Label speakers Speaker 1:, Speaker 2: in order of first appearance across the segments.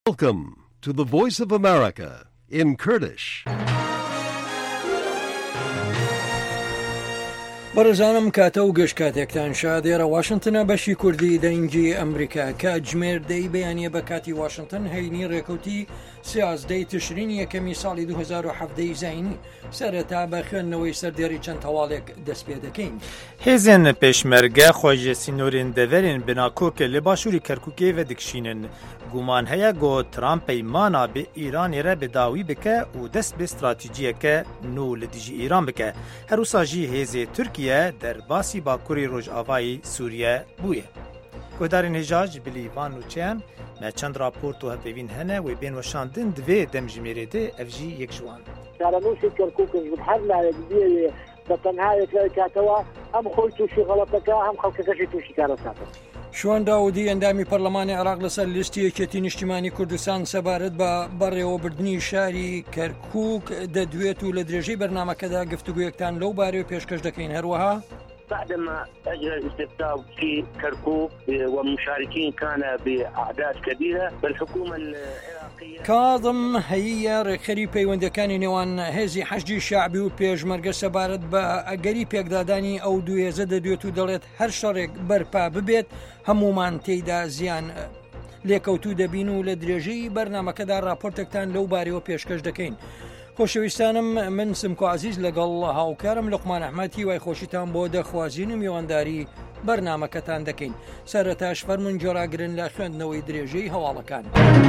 Speaker 1: Welcome to the Voice of America in Kurdish.
Speaker 2: بەڕێزانم کاتە و گەشت کاتێکتان شادێرە واشنگتنە بەشی کوردی دەنگی ئەمریکا کە جمێردەی بەیانیە بە کاتی واشنگتن هەینی ڕێکەوتی 13 تشرین یەکەمی ساڵی 2017 زاینی سەرەتا بە خوێندنەوەی سەردێڕی چەند هەواڵێک دەست پێ دەکەین.
Speaker 3: هێزن پێشمەرگە خۆشیە سینۆرین دەڤەرین بناکۆکە لە باشووری کەرکووکێ دەکشینن گومان هەیە گۆ ترامپەی مانا بە ئیرانێرە بەداوی بکە و دەست بە استراتیجیەکە نو لە دژی ئیران بکە هەروساژی هێزێ تورکیە دەرباسی باکووری ڕۆژئاوای سووریە بوویە. گۆدارین هێژاج بلیڤان و چیان مە چەند راپۆرت و هەپێوین هەنە وێ بێن وەشاندن دوێ دەمژمێرێتێ ئەڤژی یەک جوان.
Speaker 4: کارەنووسی کەرکووکش هەر لایەک بێ بە تەنهایەک لای کاتەوە هەم خۆی تووشی غەڵەتەکە هەم خەڵکەکەشی تووشی کارەساتە.
Speaker 2: شوان داودی ئەندامی پەرلەمانی عێراق لەسەر لیستی یەکێتی نیشتیمانی کوردستان سەبارەت بە بەڕێوەبردننی شاری کەرکووک دەدوێت و لە درێژەی بەرنامەکەدا گفتوگویەکتان لەو بارەوە پێشکەش دەکەین. هەروەها
Speaker 5: بعدما أجرى الاستفتاء في كركوك ومشاركين كان بأعداد كبيرة بالحكومة العراقية.
Speaker 2: کاظم هەیە ڕێکخەری پەیوەندەکانی نێوان هێزی حەشدی شعبی و پێشمەرگە سەبارەت بە ئەگەری پێکدادانی ئەو دوو هێزە دەدوێت و دەڵێت هەر شەڕێک بەرپا ببێت هەمومان تێیدا زیان لێکەوتوو دەبین و لە درێژەی بەرنامەکەدا راپۆرتێکتان لەو بارەوە پێشکەش دەکەین. خۆشەویستانم من سمکۆ عزیز لەگەڵ هاوکارم لوقمان ئەحمەدی وای خۆشیتان بۆ دەخوازین و میوانداری بەرنامەکەتان دەکەین. سەرەتاش فەرمون جۆراگرن لە خوێندنەوەی درێژەی هەواڵەکان.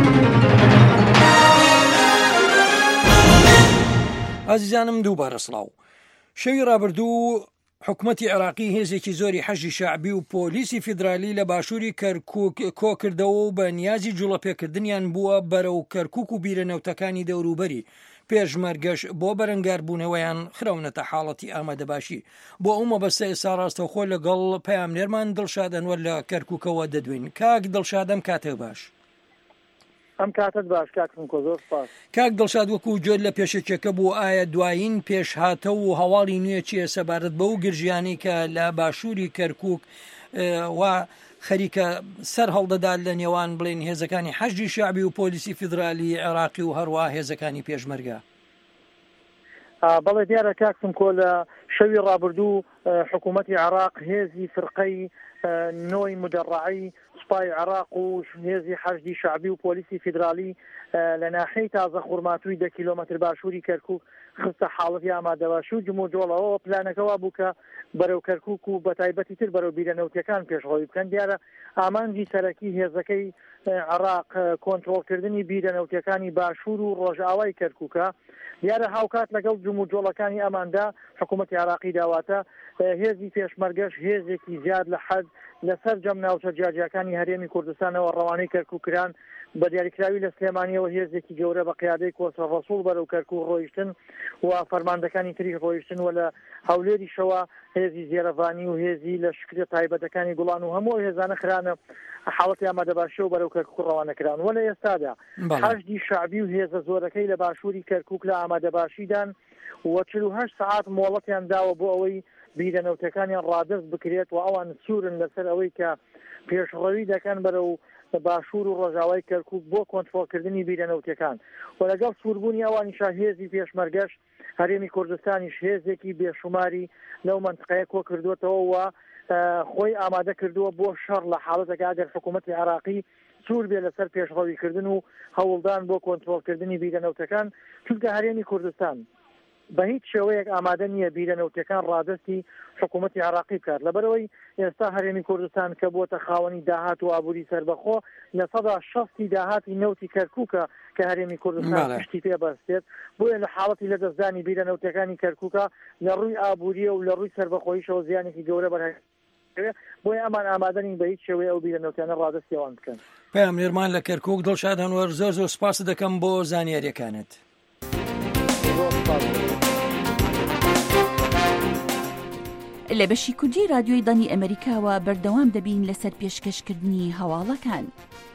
Speaker 2: عزیزانم دووبارە سڵاو. شەوی ڕابردوو حکوومەتی عێراقی هێزێکی زۆری حەشی شعبی و پۆلیسی فیدرالی لە باشووری کەرکووک کۆکردەوە و بە نیازی جوڵەپێکردنیان بووە بەرەو کەرکووک و بیرەنەوتەکانی دەوروبەری پێشمەرگەش بۆ بەرەنگاربوونەوەیان خراونەتە حاڵەتی ئامادەباشی بۆ ئەو مەبەستە ئێستا ڕاستەوخۆ لەگەڵ پەیامنێرمان دڵشاد ئەنوەر لە کەرکووکەوە دەدوین. کاک دڵشادەم کاتێ باش.
Speaker 4: ئەم کاتت باش کاکم کۆ زۆر سپاس.
Speaker 2: کاک دڵشاد وەکو جۆر لە پێشەکێکە بوو ئایا دوایین پێشهاتە و هەواڵی نوێ چیە سەبارەت بەو گرژیانی کە لە باشووری کەرکووک و خەریکە سەر هەڵدەدات لە نێوان بڵێن هێزەکانی حەشدی شعبی و پۆلیسی فیدرالی عێراقی و هەروە هێزەکانی پێشمەرگە؟
Speaker 4: بەڵێ دیارە کاکم کۆ لە شەوی ڕابردوو حکوومەتی عێراق هێزی فرقەی نۆی مدەڕعی سوپای عێراق و هێزی حەشدی شعبی و پۆلیسی فیدرالی لە ناحەی تازە خوڕماتووی 10 کیلۆمەتر باشووری کەرکووک خستە حاڵەتی ئامادەباشی و جموجۆڵەوە پلانەکەوا بوو کە بەرەو کەرکووک و بە تایبەتی تر بەرەو بیرەنەوتیەکان پێشڕەوی بکەن. دیارە ئامانجی سەرەکی هێزەکەی عێراق کۆنتڕۆڵکردنی بیرەنەوتیەکانی باشوور و ڕۆژئاوای کەرکووکە. دیارە هاوکات لەگەڵ جموجۆڵەکانی ئەماندا حکوومەتی عێراقی داواتە هێزی پێشمەرگەش هێزێکی زیاد لە حەد لەسەر جەم ناوچە جیاجیەکانی هەرێمی کوردستانەوە ڕەوانەی کەرکووکران بە دیاریکراوی لە سلێمانیەوە هێزێکی گەورە بە قیادەی کۆسە ڕەسوڵ بەرەو کەرکووک ڕۆیشتن و فەرماندەکانی تری ڕۆیشتن و لە هەولێریشەوە هێزی زێرەڤانی و هێزی لە شکرە تایبەتەکانی گوڵان و هەموو هێزانە خرانە حاڵەتی ئامادەباشی و بەرەو کەرکووک ڕەوانەکران. وە لە ئێستادا حەشدی شعبی و هێزە زۆرەکەی لە باشووری کەرکووک لە ئامادەباشیدان و 48 ساعات مۆڵەتیان داوە بۆ ئەوەی بیرەنەوتەکانیان ڕادست بکرێت و ئەوان سوورن لەسەر ئەوەی کە پێشڕەوی دەکەن بەرەو باشوور و ڕۆژاوای کەرکووک بۆ کۆنتڕۆڵکردنی بیرەنەوتیەکان و لەگەڵ سووربوونی ئەوانیشا هێزی پێشمەرگەش هەرێمی کوردستانیش هێزێکی بێشوماری لەو منطقەیە کۆ کردوێتەوە و خۆی ئامادە کردووە بۆ شەڕ لە حاڵەتێکە ئەگەر حکوومەتی عێراقی سوور بێ لەسەر پێشڕەویکردن و هەوڵدان بۆ کۆنتڕۆڵکردنی بیرەنەوتەکان چونکە هەرێمی کوردستان بە هیچ شێوەیەک ئامادە نییە بیرەنەوتەکان ڕادستی حکوومەتی عێراقی بکات لەبەرەوەی ئێستا هەرێمی کوردستان کە بۆتە خاوەنی داهات و ئابووری سەربەخۆ لە 160 داهاتی نەوتی کەرکووکە کە هەرێمی کوردستان پشتی پێ بەستێت بۆیە لە حاڵەتی لە دەستدانی بیرەنەوتەکانی کەرکووکە لە ڕووی ئابووریە و لە ڕووی سەربەخۆییشەوە زیانێکی گەورە بەرهەم بۆیە ئەمان ئامادەنین بە هیچ شێوەیە ئەو بیرەنەوتیانە ڕادستیەوان بکەن.
Speaker 2: پەیامنێرمان لە کەرکووک دڵشاد ئەنوەر زۆر زۆر سپاس دەکەم بۆ زانیاریەکانت.
Speaker 6: لە بەشی کوردی رادیۆی دانی ئەمریکاوە بەردەوام دەبین لەسەر پێشکەشکردنی هەواڵەکان.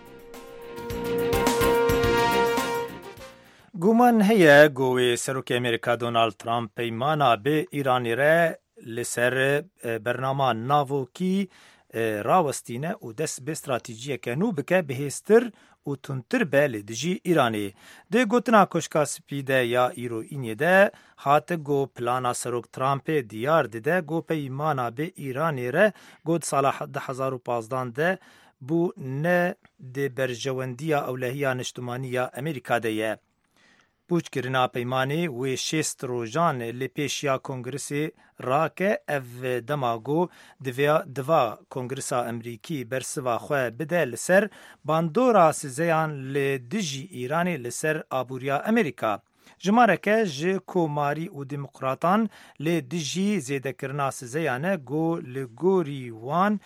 Speaker 3: گومان هەیە گۆوێ سەرۆکی ئەمریکا دۆناڵد ترامپ پەیمانە بێ ئیرانیرە لەسەر بەرنامە ناڤۆکی راوستینه و دست به استراتیجیه که نو بکه بهستر و تونتر به لدجی ایرانی. ده گوتنا کشکا سپیده یا ایرو اینیه ده هات گو پلانا سروک ترامپ دیار ده گو پیمانا به ایرانی ره گود سال 2015 ده بو نه ده برجواندیا اولهیا نشتمانیا امریکا ده یه. پوچ کرنا پیمانی و شست روزان لپیشیا کنگرسی را که او دماغو دوا کنگرسا امریکی برسوا خواه بده لسر باندورا سزیان لدجی ایرانی لسر آبوریا امریکا. جماره که جه کوماری و دموکراتان لدجی زیده کرنا سزیانه گو لگوری وان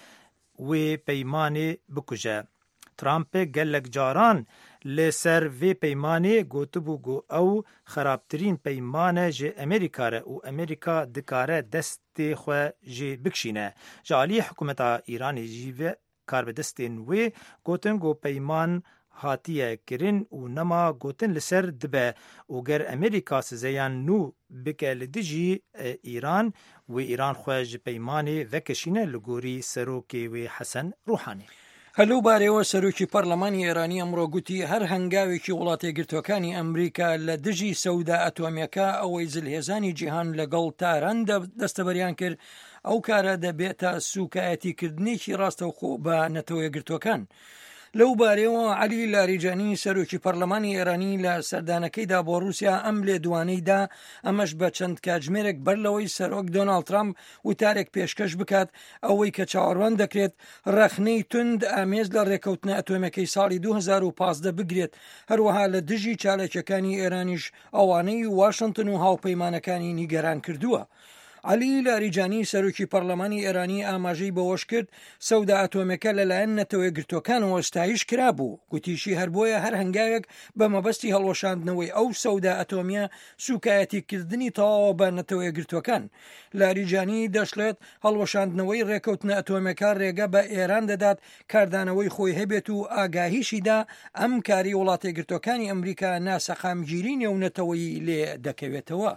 Speaker 3: و پیمانی بکجه. ترامپ گلک جاران لسر وی پیمانه گوتبو گو او خرابترین پیمانه جه امریکا ره و امریکا دکاره دست خواه جه بکشینه. جالی حکومت ایرانی جیوه کار به دستین وی گوتن گو پیمان هاتیه کرن و نما گوتن لسر دبه و گر امریکا سزیان نو بکه لدجی ایران و ایران خواه جه پیمانه وکشینه لگوری سروکی و حسن روحانی.
Speaker 2: هەلو بارەوە سەرۆکی پەرلەمانی ئێرانی ئەمڕۆ گوتی هەر هەنگاوێکی وڵاتێگرتوەکانی ئەمریکا لە دژی سەودا ئەتۆمیەکە ئەوەی زلهێزانی جیهان لەگەڵ تاران دەستەبەریان کرد ئەو کارە دەبێتە سوکایەتیکردنێکی ڕاستەوخۆ بە نەتەوەیەگرتوەکان. لەو بارەوە عەلی لاریجانی سەرۆکی پەرلەمانی ئێرانی لە سەردانەکەیدا بۆ رووسیا ئەم لێدوانەیدا ئەمەش بە چەند کاتژمێرێک بەر لەوەی سەرۆک دۆناڵد ترامپ وتارێک پێشکەش بکات ئەوەی کە چاوەڕوان دەکرێت ڕەخنەی توند ئامێز لە ڕێکەوتنە ئەتۆمەکەی ساڵی 2015 بگرێت هەروەها لە دژی چالێکەکانی ئێرانیش ئەوانەی واشنگتن و هاوپەیمانەکانی نیگەران کردووە. علی لاریجانی سەرۆکی پەرلەمانی ئێرانی ئاماژەی بەوەش کرد سەودا ئەتۆمەکە لەلایەن نەتەوەیەگرتوەکانەوە ستایش کرابوو. گوتیشی هەر بۆیە هەر هەنگاوێک بە مەبەستی هەڵوەشاندنەوەی ئەو سەودا ئەتۆمیە سوکایەتیکردنی تەواوە بە نەتەوەیەگرتوەکان. لاریجانی دەشڵێت هەڵوەشاندنەوەی ڕێکەوتنە ئەتۆمەکە ڕێگە بە ئێران دەدات کاردانەوەی خۆی هەبێت و ئاگاهیشیدا ئەم کاری وڵاتێگرتوەکانی ئەمریکا ناسەخامگیری نێونەتەوەی لێ دەکەوێتەوە.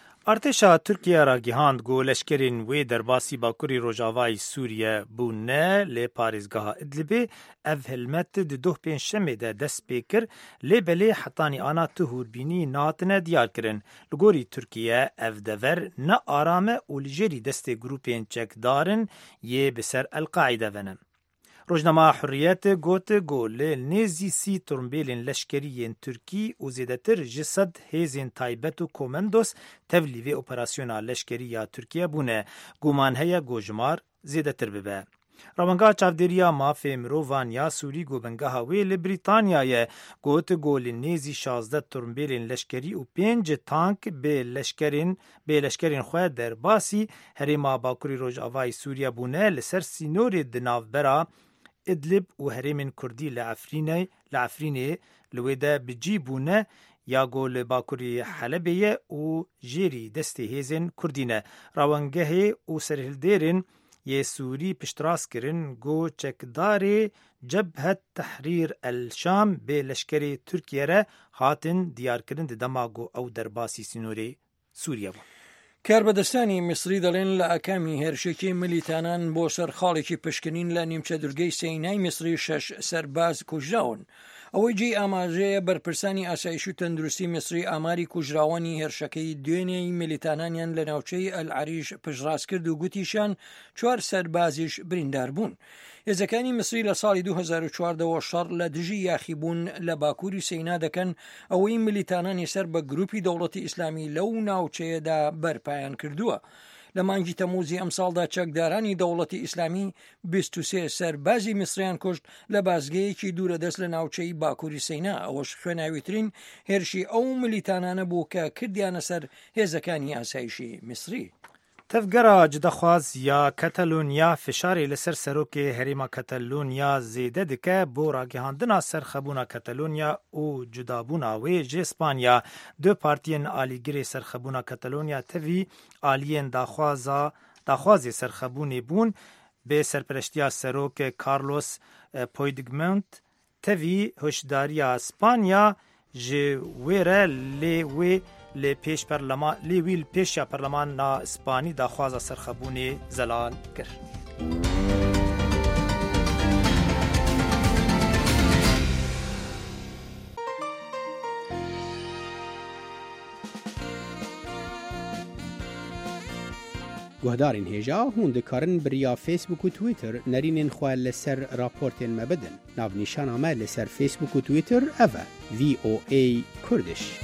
Speaker 3: ارتشا ترکیه را گیهاند گو لشکرین وی در باسی باکوری روجاوای سوریه بونه لی پاریزگاه ادلبه او هلمت دو پنجشنبه ده دست پیکر لی بلی حتانی آنا تهور بینی ناتنه دیار کرن. لگوری ترکیه او دور نه آرامه و لجری دست گروپین چک دارن یه بسر القاعده ونم. روزنامه حریت گوت گول نیزی سی ترمبیلین لشکریین ترکی و زیدتر جسد هیزین تایبت و کومندوس تولیوی اپراسیونا لشکری یا ترکیه بونه گومان هیا گوجمار زیدتر ببه. روانگاه چاودریا مافی مروان یا سوری گوبنگاه وی بریتانیای گوت گول نیزی 16 ترمبیلین لشکری و 5 تانک به لشکرین خواه در باسی هریما باکوری روجاوای سوریه بونه لسر سینوری دناوبرا ادلب و هرمین کردی لعفرینه لویده بجیبونه یا گول باکوری حلبیه و جیری دسته هیزن کردینه روانگه و سرهلدیرین یه سوری پشتراس کرن گو چکداری جبهت تحریر الشام به لشکری ترکیه را هاتن دیار کرن دماغو او درباسی سینوری سوریه بود.
Speaker 2: کاربەدەستانی میسری دەڵێن لە ئەکامی هێرشێکی ملیتانان بۆ سەر خاڵێکی پشکنین لە نیمچە دورگەی سینای میسری 6 سەرباز کوژراون. ئەوەی جێی ئاماژەیە بەرپرسانی ئاسایش و تەندروستی میسری ئاماری کوژراوانی هێرشەکەی دوێنێی ملیتانانیان لە ناوچەی ئەلعەریش پشتڕاست کرد و گوتیشان 4 سەربازیش بریندار بوون. هێزەکانی میسری لە ساڵی 2014 شەڕ لە دژی یاخیبوون لە باکووری سینا دەکەن ئەوەی ملیتانانی سەر بە گروپی دەوڵەتی ئیسلامی لەو ناوچەیەدا بەرپایان کردووە. لە مانگی تەموزی ئەم ساڵدا چەکدارانی دەوڵەتی ئیسلامی 23 سەربازی میسریان کوشت لە بازگەیەکی دوورە دەست لە ناوچەی باکووری سینا ئەوەش خوێناویترین هێرشی ئەو ملیتانانە بوو کە کردیانە سەر هێزەکانی ئاسایشی میسری.
Speaker 3: تفگرا جدخواز یا کتالونیا فشاری لسر سروک هریما کتالونیا زیده دکه بو راگهاندنا سرخبونا کتالونیا و جدابونا و جه اسپانیا دو پارتین آلیگری سرخبونا کتالونیا توی آلین داخوازی سرخبونی بون به سرپرشتیا سروک کارلوس پویدگمنت توی هشداریا اسپانیا جه ویره لیوی لی پیش پرلمان نا اسپانی دا خوازا سرخبونی زلال کرد.
Speaker 7: گهدارین هێژا هون دکارن بریا فیسبوک و تویتر نرینین خواه لسر راپورتین مبدن. ناو نیشان آمه لسر فیسبوک و تویتر اوه VOA کردش.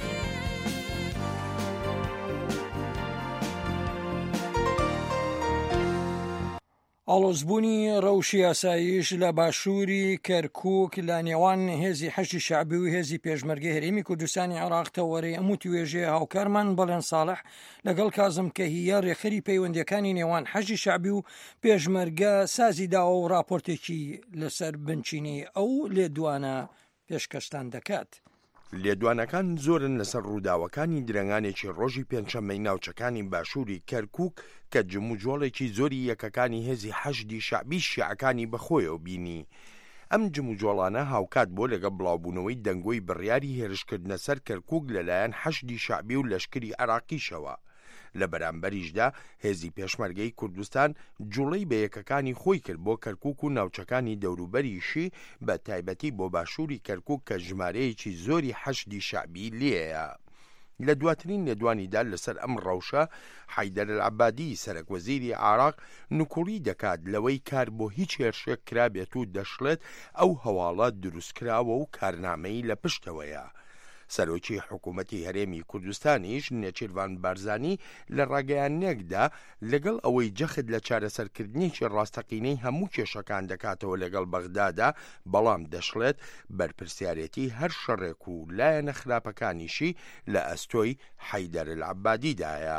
Speaker 2: ئاڵۆزبوونی ڕەوشی یاساییش لە باشووری کەرکووک لە نێوان هێزی حەشتی شعبی و هێزی پێشمەرگەی هەرێمی کوردستانی عێراق تەوەرەی هەموو توێژێ هاوکارمان بەڵێن ساڵح لەگەڵ کازم کەهیە ڕێخەری پەیوەندیەکانی نێوان حەشتی شعبی و پێشمەرگە سازی داوە و راپۆرتێکی لەسەر بنچینی ئەو لێدوانە پێشکەشتان دەکات.
Speaker 8: لێدوانەکان زۆرن لەسەر ڕووداوەکانی درەنگانێکی ڕۆژی پێنجشەممەی ناوچەکانی باشووری کەرکووک کە جموجۆڵێکی زۆری یەکەکانی هێزی حەشدی شعبی شیعەکانی بەخۆیەوە بینی. ئەم جموجۆڵانە هاوکات بۆ لەگە بڵاوبوونەوەی دەنگۆی بڕیاری هێرشکردنە سەر کەرکووک لەلایەن حەشدی شعبی و لەشکری عێراقیشەوە. لە بەرامبەریشدا هێزی پێشمەرگەی کوردستان جوڵەی بە یەکەکانی خۆی کرد بۆ کەرکووک و ناوچەکانی دەوروبەریشی بە تایبەتی بۆ باشووری کەرکووک کە ژمارەیەکی زۆری حەشدی شعبی لێیە. لە دواترین لێدوانیدا لەسەر ئەم ڕەوشە حەیدەر العەبادی سەرۆکوەزیری عێراق نوکوڕی دەکات لەوەی کار بۆ هیچ هێرشێک کرابێت و دەشڵێت ئەو هەواڵە دروستکراوە و کارنامەی لە پشتەوەیە. سەرۆکی حکوومەتی هەرێمی کوردستانیش نێچیروان بارزانی لە ڕاگەیانێکدا لەگەڵ ئەوەی جەخت لە چارەسەرکردنیی ڕاستەقینەی هەموو کێشەکان دەکاتەوە لەگەڵ بەغدادا، بەڵام دەشڵێت بەرپرسیارەتی هەر شەڕێک و لایەنە خراپەکانیشی لە ئەستۆی حەیدەر العەبادیدایە.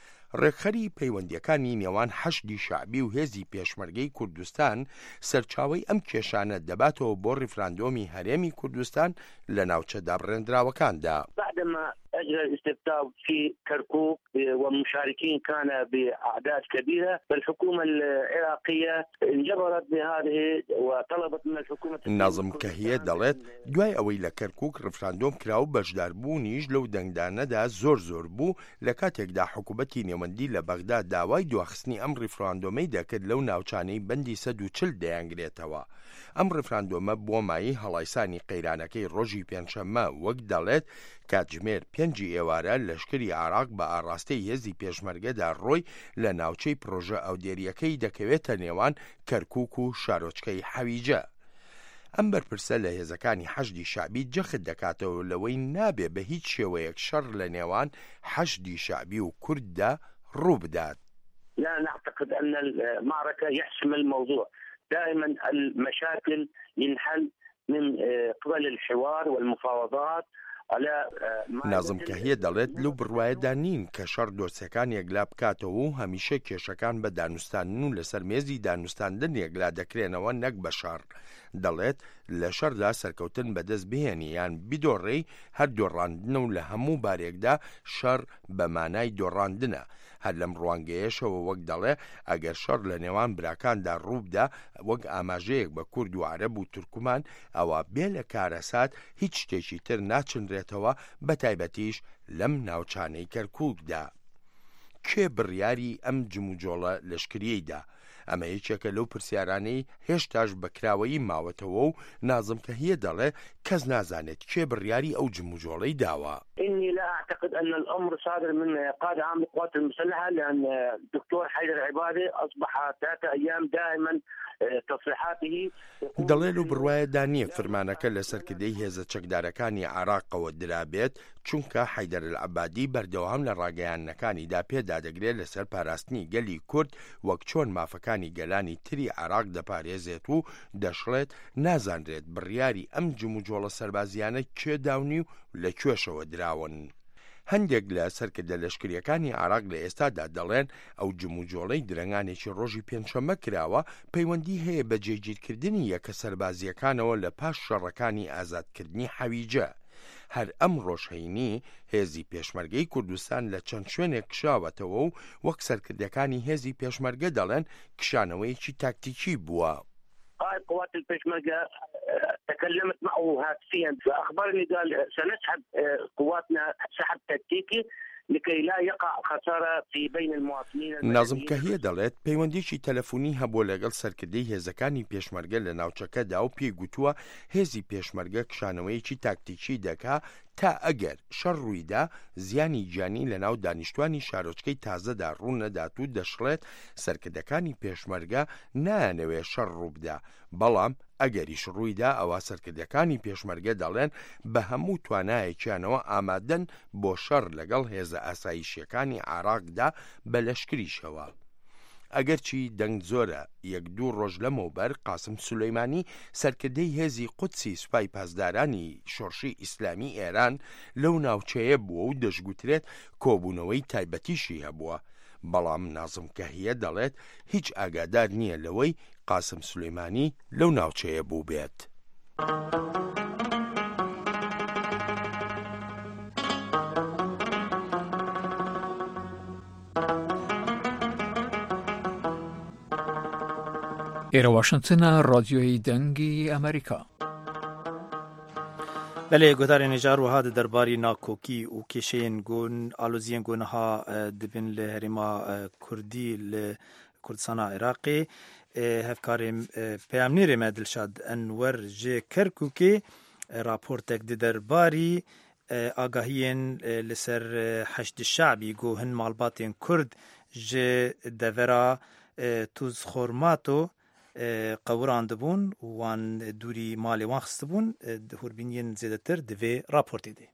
Speaker 8: ڕێکخەری پەیوەندیەکانی نێوان حەشدی شعبی و هێزی پێشمەرگەی کوردستان سەرچاوەی ئەم کێشانە دەباتەوە بۆ ڕیفراندۆمی هەرێمی کوردستان لە ناوچە دابڕێنراوەکاندا.
Speaker 5: بعدما أجرى الاستفتاء في كركوك والمشاركين كان بأعداد كبيرة، فالحكومة العراقية انجبرت بهذه وطلبت من الحكومة.
Speaker 8: ناظم كهية دەڵێت دوای ئەوەی لە کەرکووک ڕفراندۆم کرا و بەشداربوونیش لەو دەنگدانەدا زۆر بوو، لە کاتێکدا حکوومەتی نێوەندی لە بەغدا داوای دواخستنی ئەم ڕیفراندۆمەی دەکرد لەو ناوچانەی بەندی 140 دەیانگرێتەوە. ئەم ڕفراندۆمە بۆ مایی هەڵایسانی قەیرانەکەی ڕۆژی پێنجشەممە وەک دەڵێت کاتژمێر 5 ئێوارە لەشکری عێراق بە ئاڕاستەی هێزی پێشمەرگەدا ڕۆی لە ناوچەی پرۆژە ئەودێریەکەی دەکەوێتە نێوان کەرکووک و شارۆچکەی حەویجە. ئەم بەرپرسە لە هێزەکانی حەشدی شعبی جەخت دەکاتەوە لەوەی نابێ بە هیچ شێوەیەک شەڕ لە نێوان حەشدی شعبی و کورددا ڕوو بدات.
Speaker 5: لا نعتقد أن المعركة يحسم الموضوع، دائما المشاكل ينحل من قبل الحوار والمفاوضات.
Speaker 8: نازم کەهیە دەڵێت لەو بڕوایەدا نین کە شەڕ دۆسیەکان یەکلا بکاتەوە و هەمیشە کێشەکان بە دانوستاندن و لەسەر مێزی دانوستاندن یەکلا دەکرێنەوە نەک بە شەڕ. دەڵێت لە شەردا سەرکەوتن بەدەست بهێنی یان بیدۆڕێی هەر دۆڕاندنە و لە هەموو بارێکدا شەڕ بە مانای دۆڕاندنە. هەر لەم ڕوانگەیەشەوە وەک دەڵێ ئەگەر شەڕ لە نێوان براکاندا ڕووبدا وەک ئاماژەیەک بە کورد و عەرەب و تورکمان، ئەوە بێ لە کارەسات هیچ شتێکی تر ناچنرێتەوە، بە تایبەتیش لەم ناوچانەی کەرکووکدا. کێ بڕیاری ئەم جموجۆڵە لەشکریەیدا؟ ئەمە یەکێکە لەو پرسیارانەی هێشتاش بەکراوەیی ماوەتەوە و نازم کەهیە دەڵێ کەس نازانێت کێ بڕیاری ئەو جموجۆڵەی داوە.
Speaker 5: إني لا أعتقد أن الأمر صادر من قائد عام القوات المسلحة، لأن الدكتور حيدر العبادي أصبح 3 أيام دائما تصريحاته.
Speaker 8: دەڵێ و بڕوایەدا نییە فرمانەکە لە سەرکردەی هێزە چەکدارەکانی عێراقەوە درابێت، چونکە حەیدەر العەبادی بەردەوام لە ڕاگەیاندنەکانیدا پێدا دەگرێت لەسەر پاراستنی گەلی کورد وەک چۆن مافەکانی گەلانی تری عێراق دەپارێزێت و دەشڵێت نازانرێت بڕیاری ئەم جموجۆڵە سەربازیانە کێ داونی و لە کوێشەوە دراون. هەندێک لە سەرکردە لەشکریەکانی عێراق لە ئێستادا دەڵێن ئەو جموجۆڵەی درەنگانێکی ڕۆژی پێنجشەممە کراوە پەیوەندی هەیە بە جێگیرکردنی یەکە سەربازیەکانەوە لە پاش شەڕەکانی ئازادکردنی حەویجە. هەر ئەم ڕۆژهەینی هێزی پێشمەرگەی کوردستان لە چەند شوێنێک کشاوەتەوە و وەک سەرکردەکانی هێزی پێشمەرگە دەڵێن کشانەوەیکی تاکتیکی بووە.
Speaker 5: قائد قوات البيشمركة تكلمت معه هاتفيا فأخبرني قال سنسحب قواتنا سحب تكتيكي لكي لا يقع خسارة في بين المواطنين.
Speaker 8: نازم کەهیە دەڵێت پەیوەندیی تەلەفۆنی هەبوو لەگەڵ سەرکردەی هێزەکانی پێشمەرگە لە ناوچەکەدا و پێی گوتووە هێزی پێشمەرگە کشانەوەیەکی تاکتیکی دەکا تا ئەگەر شەڕ ڕوویدا زیانی گیانی لە ناو دانیشتوانی شارۆچکەی تازەدا ڕوون نەدات و دەشڵێت سەرکردەکانی پێشمەرگە نایانەوێت شەڕ ڕوو بدا، بەڵام ئەگەریش ڕوویدا ئەوە سەرکردەکانی پێشمەرگە دەڵێن بە هەموو توانایەکیانەوە ئامادەن بۆ شەڕ لەگەڵ هێزە ئاسایشیەکانی عێراقدا بە لەشکریشەوە. ئەگەرچی دەنگ زۆرە یەک دوو ڕۆژ لەمەوبەر قاسم سولەیمانی سەرکردەی هێزی قودسی سوپای پاسدارانی شۆڕشی ئیسلامی ئێران لەو ناوچەیە بووە و دەشگوترێت کۆبوونەوەی تایبەتیشی هەبووە، بەڵام نازم کەهیە دەڵێت هیچ ئاگادار نییە لەوەی قاسم سولەیمانی لەو ناوچەیە بوو بێت.
Speaker 9: ئێرە واشنگتنە ڕادیۆی دەنگی ئەمریکا.
Speaker 3: بله گودار نجار و هاد درباری ناکوکی و کشین گون آلوزین گونها دبن لهرما کردی لکردستان عراقی هفکاریم پیامنیر مدلشاد انور ج کرکوکی راپورتک درباری آگاهین لسر حشد شعبی گو هن مالباتین کرد ج دورا توز خورماتو قوراند بوون وان دوری مالی وان خست بوون هوربینین زیادتر دوی راپورتی دی.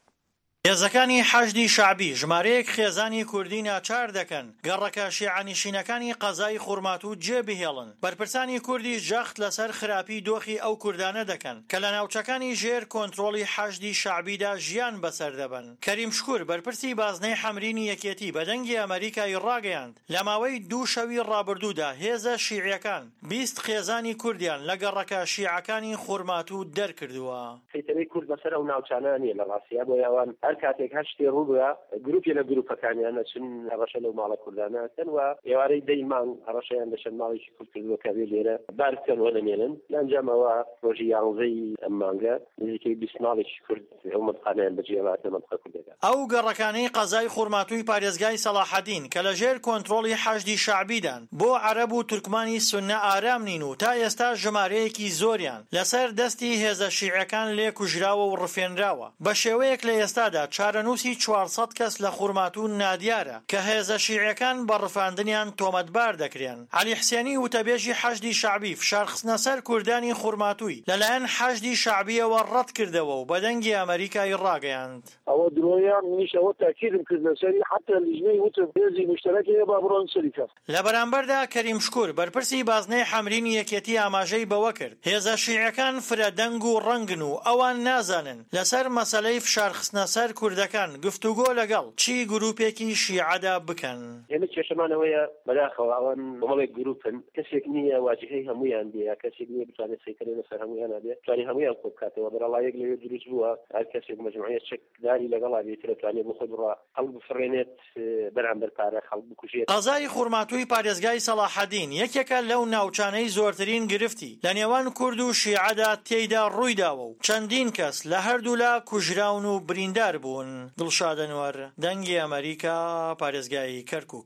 Speaker 10: هێزەکانی حەشدی شعبی ژمارەیەک خێزانی کوردی ناچار دەکەن گەڕەکە شیعانیشینەکانی قەزای خوڕمات و جێبهێڵن. بەرپرسانی کوردی جەخت لەسەر خراپی دۆخی ئەو کوردانە دەکەن کە لە ناوچەکانی ژێر کۆنتڕۆڵی حەشدی شعبیدا ژیان بەسەر دەبن. کەریم شکور بەرپرسی بازنەی حەمرینی یەکێتی بە دەنگی ئەمریکای ڕاگەیاند لە ماوەی دوو شەوی ڕابردوودا هێزە شیعیەکان 20 خێزانی کوردیان لە گەڕەکە شیعەکانی خوڕمات و دەرکردووە.
Speaker 5: فەیتەرەی کورد بەسەر ئەو ناوچانانیە لە ڕاستیە بۆ یاوان هەر کاتێک هەر شتێ ڕووبە گروپی لە گروپەکانیان ئەچن هەڕەشە لەو ماڵە کوردانەکەن و ئێوارەی دەیمان هەڕەشەیان لەشەن ماڵێکی کورد کردووە کە بێ لێرە بارکەنەوە دەمێنن لەنجامەوە ڕۆژی 11 ئەم مانگە نزیکەی 20 ماڵێکی کورد ئەو مەدخانەیان بەجێهات لە مەنطقە کوردەکە.
Speaker 10: ئەو گەڕەکانەی قەزای خوڕماتووی پارێزگای سەلاحەدین کە لە ژێر کۆنتڕۆڵی حەشدی شعبیدان بۆ عەرەب و تورکمانی سوننە ئارام نین و تا ئێستا ژمارەیەکی زۆریان لەسەر دەستی هێزە شیعەکان لێ کوژراوە و ڕفێنراوە. بە شێوەیەک لە ئێستادا چارەنووسی 400 کەس لە خوڕماتوو نادیارە کە هێزە شیعەکان بە ڕفاندنیان تۆمەتبار دەکرێن. عەلی حسێنی وتەبێژی حەشدی شعبی فشارخستنە سەر کوردانی خوڕماتووی لەلایەن حەشدی شعبیەوە ڕەت کردەوە و بە دەنگی ئەمریکای ڕاگەیاند.
Speaker 11: ئەوە درۆیان منیش ئەوە تاکیدم کرد لەسەری حتا لیژنەی وتم هێزی مشتەرەکێ با بڕۆن سەری کەس.
Speaker 10: لە بەرامبەردا کەریم شکور بەرپرسی بازنەی حەمرینی یەکێتی ئاماژەی بەوە کرد هێزە شیعەکان فرە دەنگ و ڕەنگن و ئەوان نازانن لەسەر مەسەلەی فشارخستنە سەر کوردەکان گفتوگۆ لەگەڵ چی گروپێکی شیعەدا بکەن.
Speaker 5: ئێمە کێشەمانەوەیە بەداخەوە ئەوان بەڵێک گروپن کەسێک نییە واجهەی هەمویان بێ یا کەسێک نییە بتوانێت سەیکەرێ لەسەر هەمویانە بێ توانی هەمویان خۆ بکاتەوە بەرەڵایەک لەوێ دروست بووە هەر کەسێک مەجموعەیە چەکداری لەگەڵا بێت دەتوانێت بۆ خۆی بڕوا خەڵک بفڕێنێت بەرامبەر پارە خەڵک بکوژێت.
Speaker 10: قەزای خوڕماتووی پارێزگای سەلاحەدین یەکێکە لەو ناوچانەی زۆرترین گرفتی لە نێوان کورد و شیعەدا تێیدا ڕوویداوە و چەندین کەس لە هەردوو لا کوژراون و بریندار بوون. دڵشاد ئەنوەر دەنگی ئەمریکا پارێزگای کەرکووک.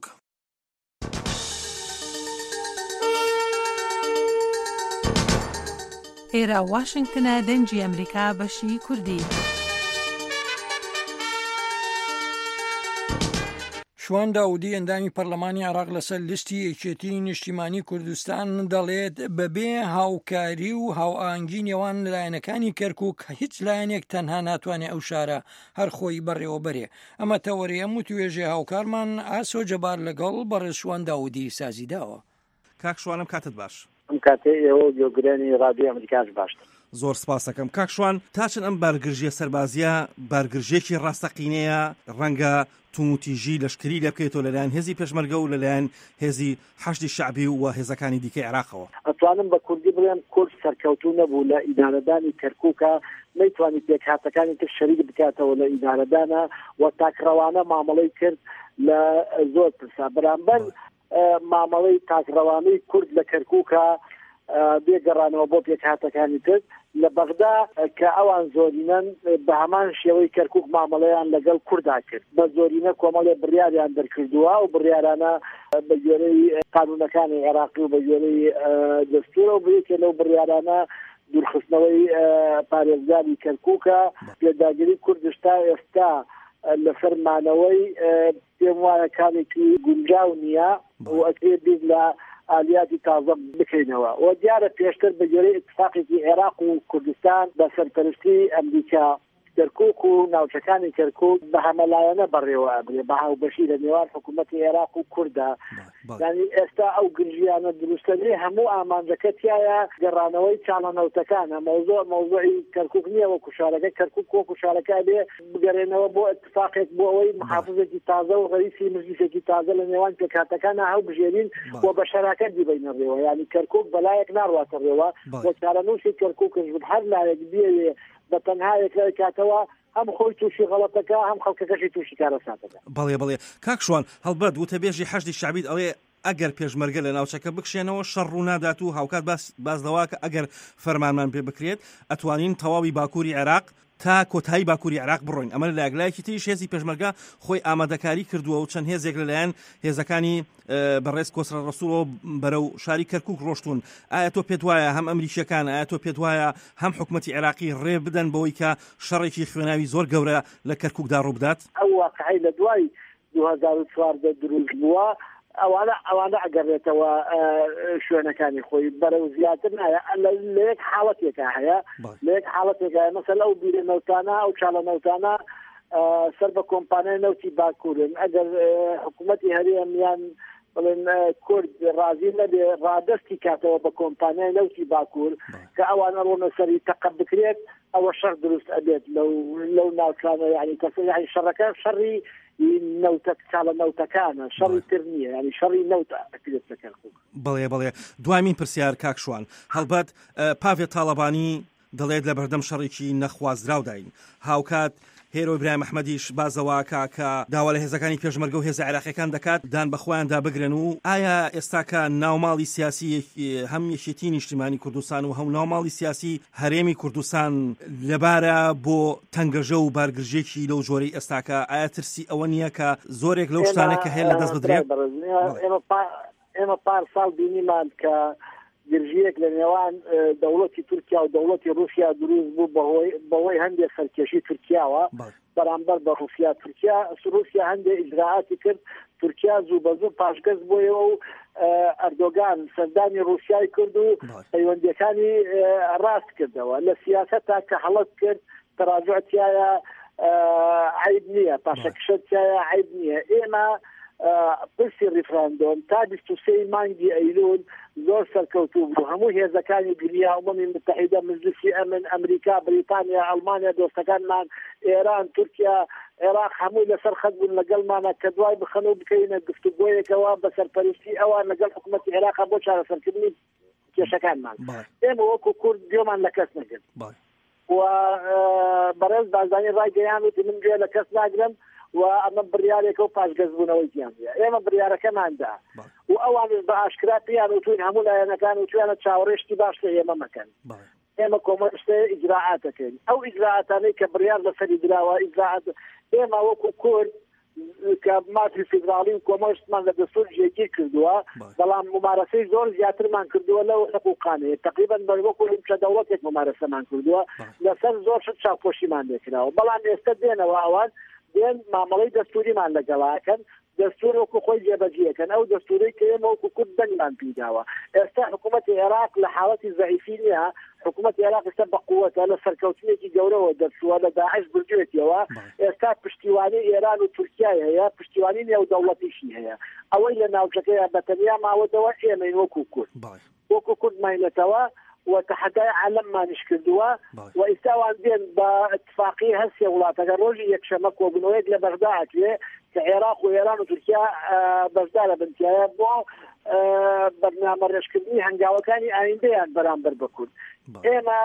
Speaker 12: ئێرە واشنگتنە دەنگی ئەمریکا بەشی کوردی.
Speaker 2: شوان داودی ئەندامی پەرلەمانی عێراق لەسەر لیستی یەکێتی نیشتیمانی کوردستان دەڵێت بەبێ هاوکاری و هاوئاهەنگی نێوان لایەنەکانی کەرکووک هیچ لایەنێک تەنها ناتوانێت ئەو شارە هەر خۆی بەڕێوە بەرێ. ئەمە تەوەری هەموو توێژێ هاوکارمان ئاسۆ جەبار لەگەڵ بەڕێز شوان داودی سازیداوە.
Speaker 13: کاک شوانم کاتت باش.
Speaker 14: ئەم کاتێ ئێوە گوێگرانی ڕادیۆ ئەمریکاش باشتر.
Speaker 13: زۆر سپاس دەکەم کاک شوان تاچن ئەم بارگرژیە سەربازیە بارگرژێکی ڕاستەقینەیە ڕەنگە توموتیژی لەشکری لێ بکەیتەوە لەلایەن هێزی پێشمەرگە و لەلایەن هێزی حەشدی شعبی و هێزەکانی دیکەی عێراقەوە.
Speaker 14: ئەتوانم بە کوردی بڵێم کورد سەرکەوتوو نەبوو لە ئیدارەدانی کەرکووکە نەیتوانی پێکهاتەکانی تر شەریک بکاتەوە لە ئیدارەدانە و تاکڕەوانە مامەڵەی کرد لە زۆر پرسا بەرامبەر مامەڵەی تاکڕەوانەی کورد لە کەرکووکە بێگەڕانەوە بۆ پێکهاتەکانی تر لە بەغدا کە ئەوان زۆرینەن بە هەمان شێوەی کەرکووک مامەڵەیان لەگەڵ کووردا کرد بە زۆرینە کۆمەڵێ بڕیاریان دەرکردووە و بڕیارانە بە گوێرەی قانونەکانی عێراقی و بە گوێرەی دەستورە و بریکە لەو بڕیارانە دوورخستنەوەی پارێزگاری کەرکووکە پێداگیری کوردش تا ئێستا لە فەرمانەوەی پێم وایە کارێکی گونجاو نییە و ئەکرێ بیر لە ئالیاتی تازە بکەینەوە و دیارە پێشتر بە گوێرەی اتفاقێکی عێراق و کوردستان بە سەرپەرشتی ئەمریکا کەرکووک و ناوچەکانی کەرکووک بە هەمەلایەنە بەڕێوە ئەبرێ بە هاوبەشی لە نێوان حکوومەتی عێراق و کووردا یعنی ئێستا ئەو گرژیانە دروستەنی هەموو ئامانجەکەتیایە گەڕانەوەی چاڵەنەوتەکانە مەوزوعی کەرکووک نییە وەکو شارەکە کەرکووک وەکو شارەکە بێ بگەڕێنەوە بۆ اتفاقێک بۆ ئەوەی محافزێکی تازە و ڕئیسی مجلیسێکی تازە لە نێوان پێکهاتەکانە هەڵبژێرین و بە شەراکە دیبەینەڕێەوە یعنی کەرکووک بەلایەک ناڕواتە ڕێوە بۆ چارەنووسی کەرکووکش هەر لایەک بێ بە تەنهایەک لای کاتەوە هەم خۆی تووشی غەڵەتەکە هەم خەڵکەکەشی تووشی کارەساتەکە.
Speaker 13: بەڵێ کاکشوان هەڵبەت وتەبێژی حەشدی شعبیت ئەوێ ئەگەر پێشمەرگە لە ناوچەکە بکشێنەوە شەڕ ڕوو نادات و هاوکات باز لەواکە ئەگەر فەرمانمان پێ بکرێت ئەتوانین تەواوی باکووری عێراق تا کۆتایی باکووری عێراق بڕۆین. ئەمە لە لایەکی تریش هێزی پێشمەرگە خۆی ئامادەکاری کردووە و چەند هێزێک لەلایەن هێزەکانی بەڕێز کۆسرە ڕەسوڵەوە بەرەو شاری کەرکووک ڕۆشتون. ئایا تۆ پێت وایە هەم ئەمریکیەکان ئایا تۆ پێت وایە هەم حکوومەتی عێراقی ڕێ بدەن بەوەی کە شەڕێکی خوێناوی زۆر گەورە لە کەرکووکدا ڕوو بدات؟
Speaker 14: ئەو واقعی لە دوای 2014 دروست بووە ئەوانە ئەگەڕێتەوە شوێنەکانی خۆی بەرەو زیاتر نایە لە یەک حاڵەتێکە هەیە لە یەک حاڵەتێکە مەسەلا ئەو بیرە نەوتانە ئەو چاڵە نەوتانە سەر بە کۆمپانیای نەوتی باکوورن ئەگەر حکوومەتی هەرێمیان بڵێن کورد ڕازی نەبێ ڕادەستی کاتەوە بە کۆمپانیای نەوتی باکوور کە ئەوانە ڕۆنە سەری تەقە بکرێت ئەوە شەڕ دروست ئەبێت لەو ناوچانە یعنی کەسە شەڕەکە شەڕی چاڵە نەوتەکانە شەڕی تر نییە ینی شەڕی نەوتە ئەکرێت لە کەرکووک.
Speaker 13: بەڵێ دوامین پرسیار کاکشوان هەڵبەت پاڤێ تاڵەبانی دەڵێت لە بەردەم شەڕێکی نەخوازراوداین هاوکات هێرۆ ئیبراهیم ئەحمەدیش بازەوە کە داوا لە هێزەکانی پێشمەرگە و هێزە عێراقیەکان دەکات دان بەخۆیاندا بگرن و ئایا ئێستا کە ناوماڵی سیاسی هەم یەکێتی نیشتیمانی کوردستان و هەم ناوماڵی سیاسی هەرێمی کوردستان لەبارە بۆ تەنگەژە و بارگرژێکی لەو جۆرەی ئێستاکە ئایا ترسی ئەوە نییە کە زۆرێک لەو شتانە کە هەیە لە دەست بدرێت؟
Speaker 14: ئێمە پارساڵ بینیمان کە گرژیەک لە نێوان دەوڵەتی تورکیا و دەوڵەتی رووسیا دروست بوو بەهۆی هەندێک سەرکێشی تورکیاوە بەرامبەر بە رووسیا هەندێک ئیجراعاتی کرد تورکیا زوو بەزوو پاشگەز بۆیەوە و ئەردۆگان سەردانی رووسیای کرد و پەیوەندیەکانی ڕاست کردەوە لە سیاسەتا کە هەڵەت کرد تەراجعتیایە عیب نییە پاشەکشەتیایە عیب نییە. ئێمە پرسی ریفراندۆم تا 23 مانگی ئەیلول زۆر سەرکەوتوو بوو هەموو هێزەکانی دنیا ئومەمی متحیدە مجلسی ئەمن ئەمریکا بریتانیا ئەڵمانیا دۆستەکانمان ئێران تورکیا عێراق هەمووی لەسەر خەت بوون لەگەڵمانە کە دوای بخەن و بکەینە گفتوگۆیەکەوە بە سەرپەرستی ئەوان لەگەڵ حکوومەتی عێراق بۆ چارەسەرکردنی کێشەکانمان. ئێمە وەکو کورد گوێمان لە کەس نەگرت و بەڕێز بازانی ڕایگەیان وتی من گوێ لە کەس ناگرم و ئەمە بڕیارێکە و پاشگەزبوونەوەی گیانە ئێمە بڕیارەکەماندا و ئەوانش بە ئاشکرا پێیان وتوین هەموو لایەنەکان وتویانە چاوەڕێشتی باش لە ئێمە مەکەن ئێمە کۆمەشتە ئیجراعاتەکەین ئەو ئیجراعاتانەی کە بڕیار لەسەری دراوە ئیجراعات ئێمە وەکو کورد کە مافی فیدراڵی و کۆمەشتمان لە دەستور جێگیر کردووە بەڵام ممارەسەی زۆر زیاترمان کردووە لەو حقوقانەیە تقریبا بەوەکو چە دەوڵەتێک ممارەسەمان کردووە لەسەر زۆر شت چاوپۆشیمان لێکراوە بەڵام ئێستا دێنەوە ئەوان دێن مامەڵەی دەستوریمان لەگەڵاکەن دەستور وەکو خۆی جێبەجێکەن ئەو دەستوری کە ئێمە وەکو کورد دەنگمان پیداوە ئێستا حکوومەتی عێراق لە حاڵەتی زەعیفی نییە حکوومەتی عێراق ئێستا بە قووەتە لە سەرکەوتنێکی گەورەوە دەرچووە لە داعش بردوێتەوە ئێستا پشتیوانی ئێران و تورکیای هەیە پشتیوانی نێودەوڵەتیشی هەیە ئەوەی لە ناوچەکەیە بەتەنیا ماوەتەوە ئێمەین وەکو کورد ماینەتەوە وتحدای عالممانیش کردووە و ئێستاوان دێن بە اتفاقی هەستی وڵاتەکە ڕۆژی یەکشەمە کۆبوونەوەیەک لە بەغدا ئەکرێ کە عێراق و ئێران و تورکیا بەشدارە بنتیایە بۆ بەرنامە ڕێژکردنی هەنگاوەکانی ئایندەیان بەرامبەر بە کورد. ئێمە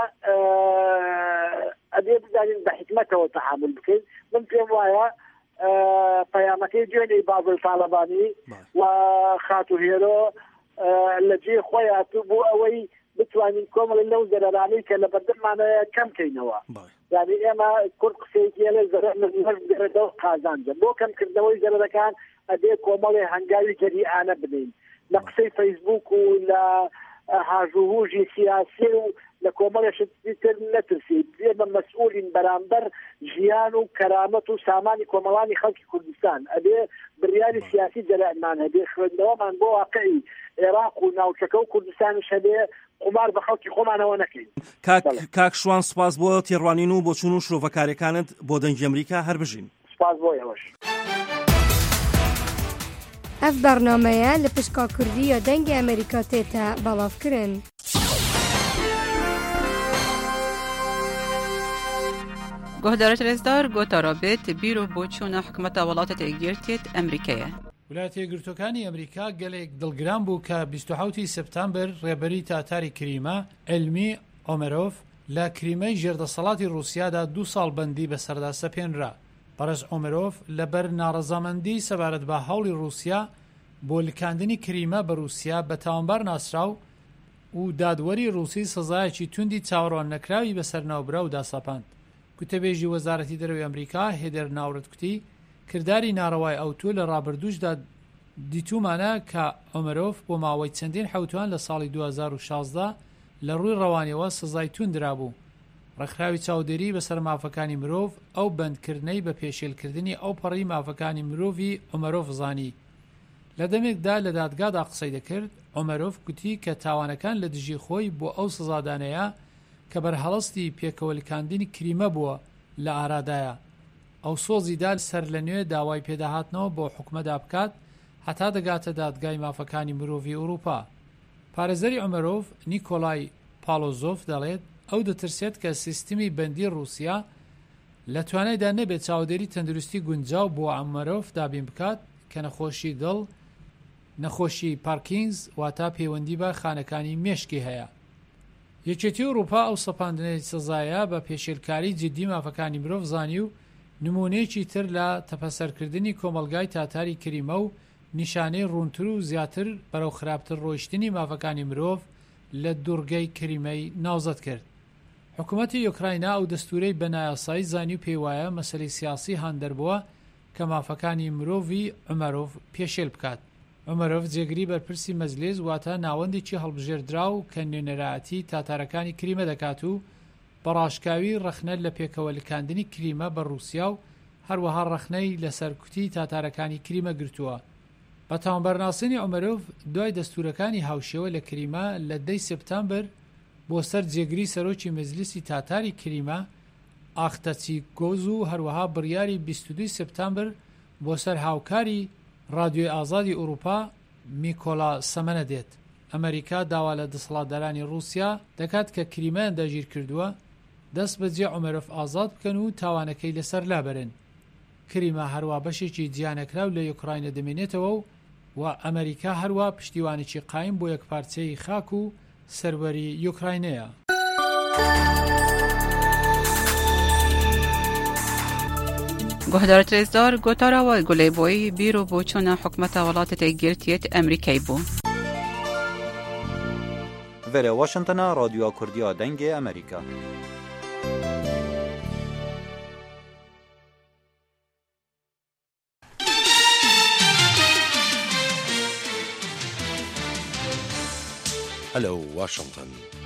Speaker 14: ئەبێ بزانین بە حکمەتەوە تەحامل بکەین. من پێم وایە پەیامەکەی دوێنەی بازڵ تاڵەبانی و خاتوهێرۆ لە جێ خۆیان بۆ ئەوەی بتوانین کۆمەڵی لەو زەرەرانەی کە لە بەردەمانەیە کەمکەینەوە یعنی ئێمە کورد قسەیەکی لە زەرەردەوە قازانجە بۆ کەمکردنەوەی زەرەرەکان ئەبێ کۆمەڵی هەنگاوی جەریئانە بنین لە قسەی فەیسبوک و لە هاژوهوژی سیاسی و لە کۆمەڵێکی تر نەترسید ئێمە مەسئولین بەرامبەر ژیان و کەرامەت و سامانی کۆمەڵانی خەڵکی کوردستان ئەبێ بڕیاری سیاسی جەرائمان هەبێ خوێندنەوەمان بۆ واقعی عێراق و ناوچەکە و کوردستانش هەبێ قمار بە خەڵکی خۆمانەوە نەکەین.
Speaker 13: کاک شوان سپاس بۆ تێڕوانین و بۆ چوون و شرۆڤەکاریەکانت بۆ دەنگی ئەمریکا هەر بژین.
Speaker 14: سپاس بۆ ئێوەش.
Speaker 15: ئەف بەرنامەیە لە پشکا کوردی یا دەنگی ئەمریکا تێتە بەڵاوکردن.
Speaker 16: گۆهدارە رێزدار گۆتا رابێت بیر و بۆچوونە حکومەتە وڵاتە یەکگرتووێت ئەمریکایە.
Speaker 2: ویلایەتە یەکگرتووەکانی ئەمریکا گەلێک دڵگران بوو کە 27 سپتامبر ڕێبەری تاتاری کریمە ئەلمی ئۆمەرۆف لە کریمەی ژێردەسەڵاتی رووسیادا 2 ساڵ بەندی بەسەردا سەپێنرا. بەڕێز ئۆمەرۆف لەبەر ناڕەزامەندی سەبارەت بە هەوڵی رووسیا بۆ لکاندنی کریمە بە رووسیا بە تاوانبار ناسراو و دادوەری رووسی سزایەکی توندی چاوەڕوان نەکراوی بەسەر ناوبرا و داسەپاند. کوتەبێژی وەزارەتی دەرەوەی ئەمریکا هێدەر ناورت کوتی کردداری ناڕەوای ئەوتۆ لە ڕابردووشدا دیتومانە کە ئۆمەرۆف بۆ ماوەی چەندین حوتوان لە ساڵی 2016 لە ڕووی ڕەوانیەوە سزای توندرا بوو. ڕێکخراوی چاودێری بەسەر مافەکانی مرۆڤ ئەو بەندکردنەی بە پێشێلکردنی ئەو پەڕی مافەکانی مرۆڤی ئۆمەرۆف زانی. لە دەمێکدا لە دادگادا قسەی دەکرد ئۆمەرۆف کوتی کە تاوانەکان لە دژی خۆی بۆ ئەو سزادانەیە کە بەرهەڵستی پێکەوەلکاندنی کریمە بووە لە ئارادایە. ئەو سۆزیدا سەر لە نوێ داوای پێداهاتنەوە بۆ حکومەدا بکات هەتا دەگاتە دادگای مافەکانی مرۆڤی ئەوروپا. پارێزەری ئۆمەرۆف نیکۆلای پالۆزۆف دەڵێت ئەو دەترسێت کە سیستمی بەندی رووسیا لە توانایدا نەبێت چاودێری تەندروستی گونجاو بۆ ئۆمەرۆف دابین بکات کە نەخۆشی دڵ، نەخۆشی پارکینگز واتە پەیوەندی بە خانەکانی مێشکی هەیە. یەکێتی ئەوروپا ئەو سەپاندنەی سزایە بە پێشێلکاری جدی مافەکانی مرۆڤ زانی و نمونەیەکی تر لە تەپەسەرکردنی کۆمەلگای تاتاری کریمە و نیشانەی ڕوونتر و زیاتر بەرەو خراپتر ڕۆیشتنی مافەکانی مرۆڤ لە دوورگەی کریمەی ناوزەت کرد. حکوومەتی یوکراینا ئەو دەستورەی بەنایاسایی زانی و پێی وایە مەسەلەی سیاسی هاندەربووە کە مافەکانی مرۆڤی ئۆمەرۆف پێشێل بکات. ئۆمەرۆف جێگری بەرپرسی مەجلیس واتە ناوەندێکی هەڵبژێردرا و کە نوێنەرایەتی تاتارەکانی کریمە دەکات و بەڕاشکاوی ڕەخنە لە پێکەوەلکاندنی کریمە بە رووسیا و هەروەها ڕەخنەی لە سەرکوتی تاتارەکانی کریمە گرتووە. بە تاوانبەرناسینی ئۆمەرۆف دوای دەستورەکانی هاوشێوە لە کریمە لە 10 سپتامبر بۆ سەر جێگری سەرۆکی مەجلیسی تاتاری کریمە ئاختەچی گۆز و هەروەها بڕیاری 22 سپتامبر بۆ سەر هاوکاری ڕادیۆی ئازادی ئوروپا میکۆلا سەمەنە دێت. ئەمریکا داوا لە دەسەڵاتدارانی رووسیا دەکات کە کریمەیان داگیر کردووە دەست بەجێ ئۆمەرۆف ئازاد بکەن و تاوانەکەی لەسەر لابەرن. کریمە هەروە بەشێکی جیانەکراو لە یوکراینە دەمێنێتەوە و ئەمریکا هەروە پشتیوانێکی قایم بۆ یەکپارچەی خاک و سەروەری یوکراینەیە.
Speaker 16: گۆهدارە رێزدار گۆتاراوە گولەیبۆی بیر و بۆچوونە حکومەتە وڵاتە یەکگرتووێت ئەمریکای بوو.
Speaker 17: Vere Washington'a Radyo Kurdiya Dengê Amerika.
Speaker 8: Hello Washington.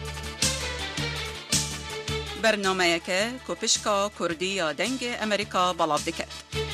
Speaker 16: برنامه‌یەکە کوپشکا کوردی دەنگی ئەمریکا بەڵاو دەکات.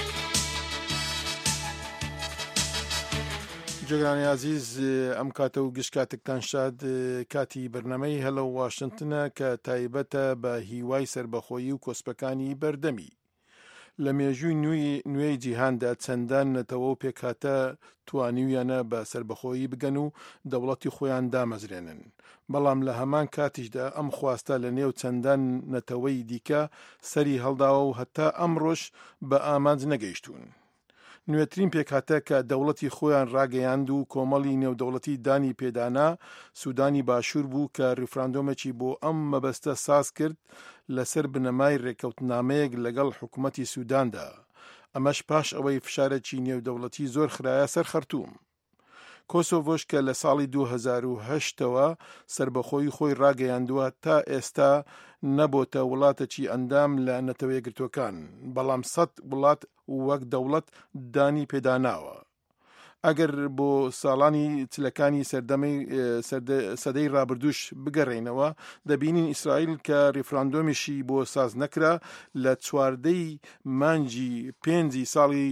Speaker 18: جگرانی عزیز ئەم کاتە و گشتکاتێکتان شاد کاتی بەرنامەی هەلە واشنتنە کە تایبەتە بە هیوای سربەخۆیی و کۆسپەکانی بەردەمی. لە مێژووی نوێی جیهاندا چەندان نەتەوە و پێکاتە توانیویانە بە سربەخۆیی بگەن و دەوڵەتی خۆیان دامەزرێنن. بەڵام لە هەمان کاتیشدا ئەم خواستە لە نێو چەندان نەتەوەی دیکە سەری هەڵداوە و هەتا ئەمڕۆژ بە ئامانج نەگەیشتوون. نوێترین پێکاتە کە دەوڵەتی خۆیان ڕاگەیاند و کۆمەڵی نێودەوڵەتی دانی پێدانا سوودانی باشوور بوو کە ریفراندۆمێکی بۆ ئەم مەبەستە ساز کرد لەسەر بنەمای ڕێکەوتنامەیەک لەگەڵ حکوومەتی سووداندا. ئەمەش پاش ئەوەی فشارێکی نێودەوڵەتی زۆر خرایە سەر خەرتووم. کۆسۆڤۆش کە لە ساڵی 2008ەوە سربەخۆی خۆی ڕاگەیاندووە تا ئێستا نەبۆتە وڵاتێکی ئەندام لە نەتەوە یەکگرتووەکان، بەڵام 100 وڵات وەک دەوڵەت دانی پێداناوە. ئەگەر بۆ ساڵانی چلەکانی سەدەی ڕابردووش بگەڕێنەوە دەبینین ئیسرائیل کە ڕیفراندۆمیشی بۆ ساز نەکرا لە 14 مانگی 5 ساڵی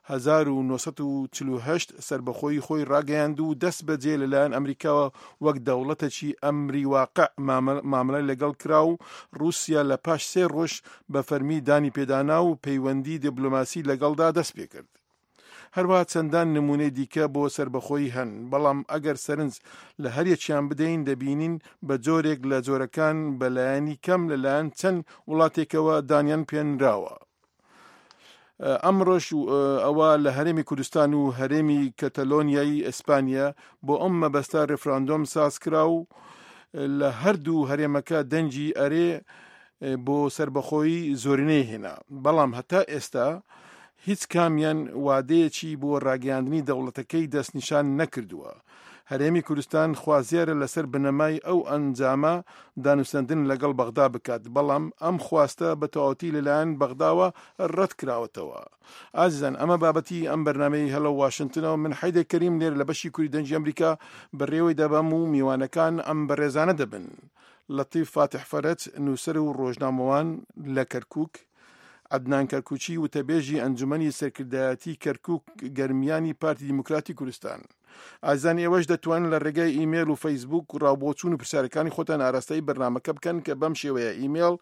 Speaker 18: 1948 سربەخۆی خۆی ڕاگەیاند و دەست بەجێ لەلایەن ئەمریکاوە وەک دەوڵەتێکی ئەمری واقع مامەڵەی لەگەڵ کرا و رووسیا لە پاش 3 ڕۆژ بە فەرمی دانی پێدانا و پەیوەندی دیبلۆماسی لەگەڵدا دەست پێ کرد. هەروەها چەندان نمونەی دیکە بۆ سربەخۆی هەن، بەڵام ئەگەر سەرنج لە هەریەکیان بدەین دەبینین بە جۆرێک لە جۆرەکان بەلایەنی کەم لەلایەن چەند وڵاتێکەوە دانیان پێنراوە. ئەمڕۆژ ئەوە لە هەرێمی کوردستان و هەرێمی کەتەلۆنیایی ئیسپانیا بۆ ئەم مەبەستە ڕێفراندۆم ساز کرا و لە هەردوو هەرێمەکە دەنجی ئەرێ بۆ سربەخۆیی زۆرینەی هێنا، بەڵام هەتا ئێستا هیچ کامیان وادەیەکی بۆ ڕاگەیاندنی دەوڵەتەکەی دەستنیشان نەکردووە. هەرێمی کوردستان خوازیارە لەسەر بنەمای ئەو ئەنجامە دانووسەندن لەگەڵ بەغدا بکات، بەڵام ئەم خواستە بە تەواوەتی لەلایەن بەغداوە ڕەت کراوەتەوە. ئازیزان، ئەمە بابەتی ئەم بەرنامەی هەلە واشنگتنەوە. من حەیدەر کەریم لێر لە بەشی کوردی دەنجی ئەمریکا بەڕێوەی دەبەم و میوانەکان ئەم بەڕێزانە دەبن: لەتیف فاتح فەرەج نووسەر و ڕۆژنامەوان لە کەرکووک، عەدنان کەرکوچی وتەبێژی ئەنجومەنی سەرکردایەتی کەرکووک گەرمیانی پارتی دیموکراتی کوردستان. ئازان ئێوەش دەتوانن لە ڕێگای ئیمێل و فەیسبوک و ڕاوبۆچوون و پرسیارەکانی خۆتان ئاراستەی بەرنامەکە بکەن کە بەم شێوەیە: ئیمێل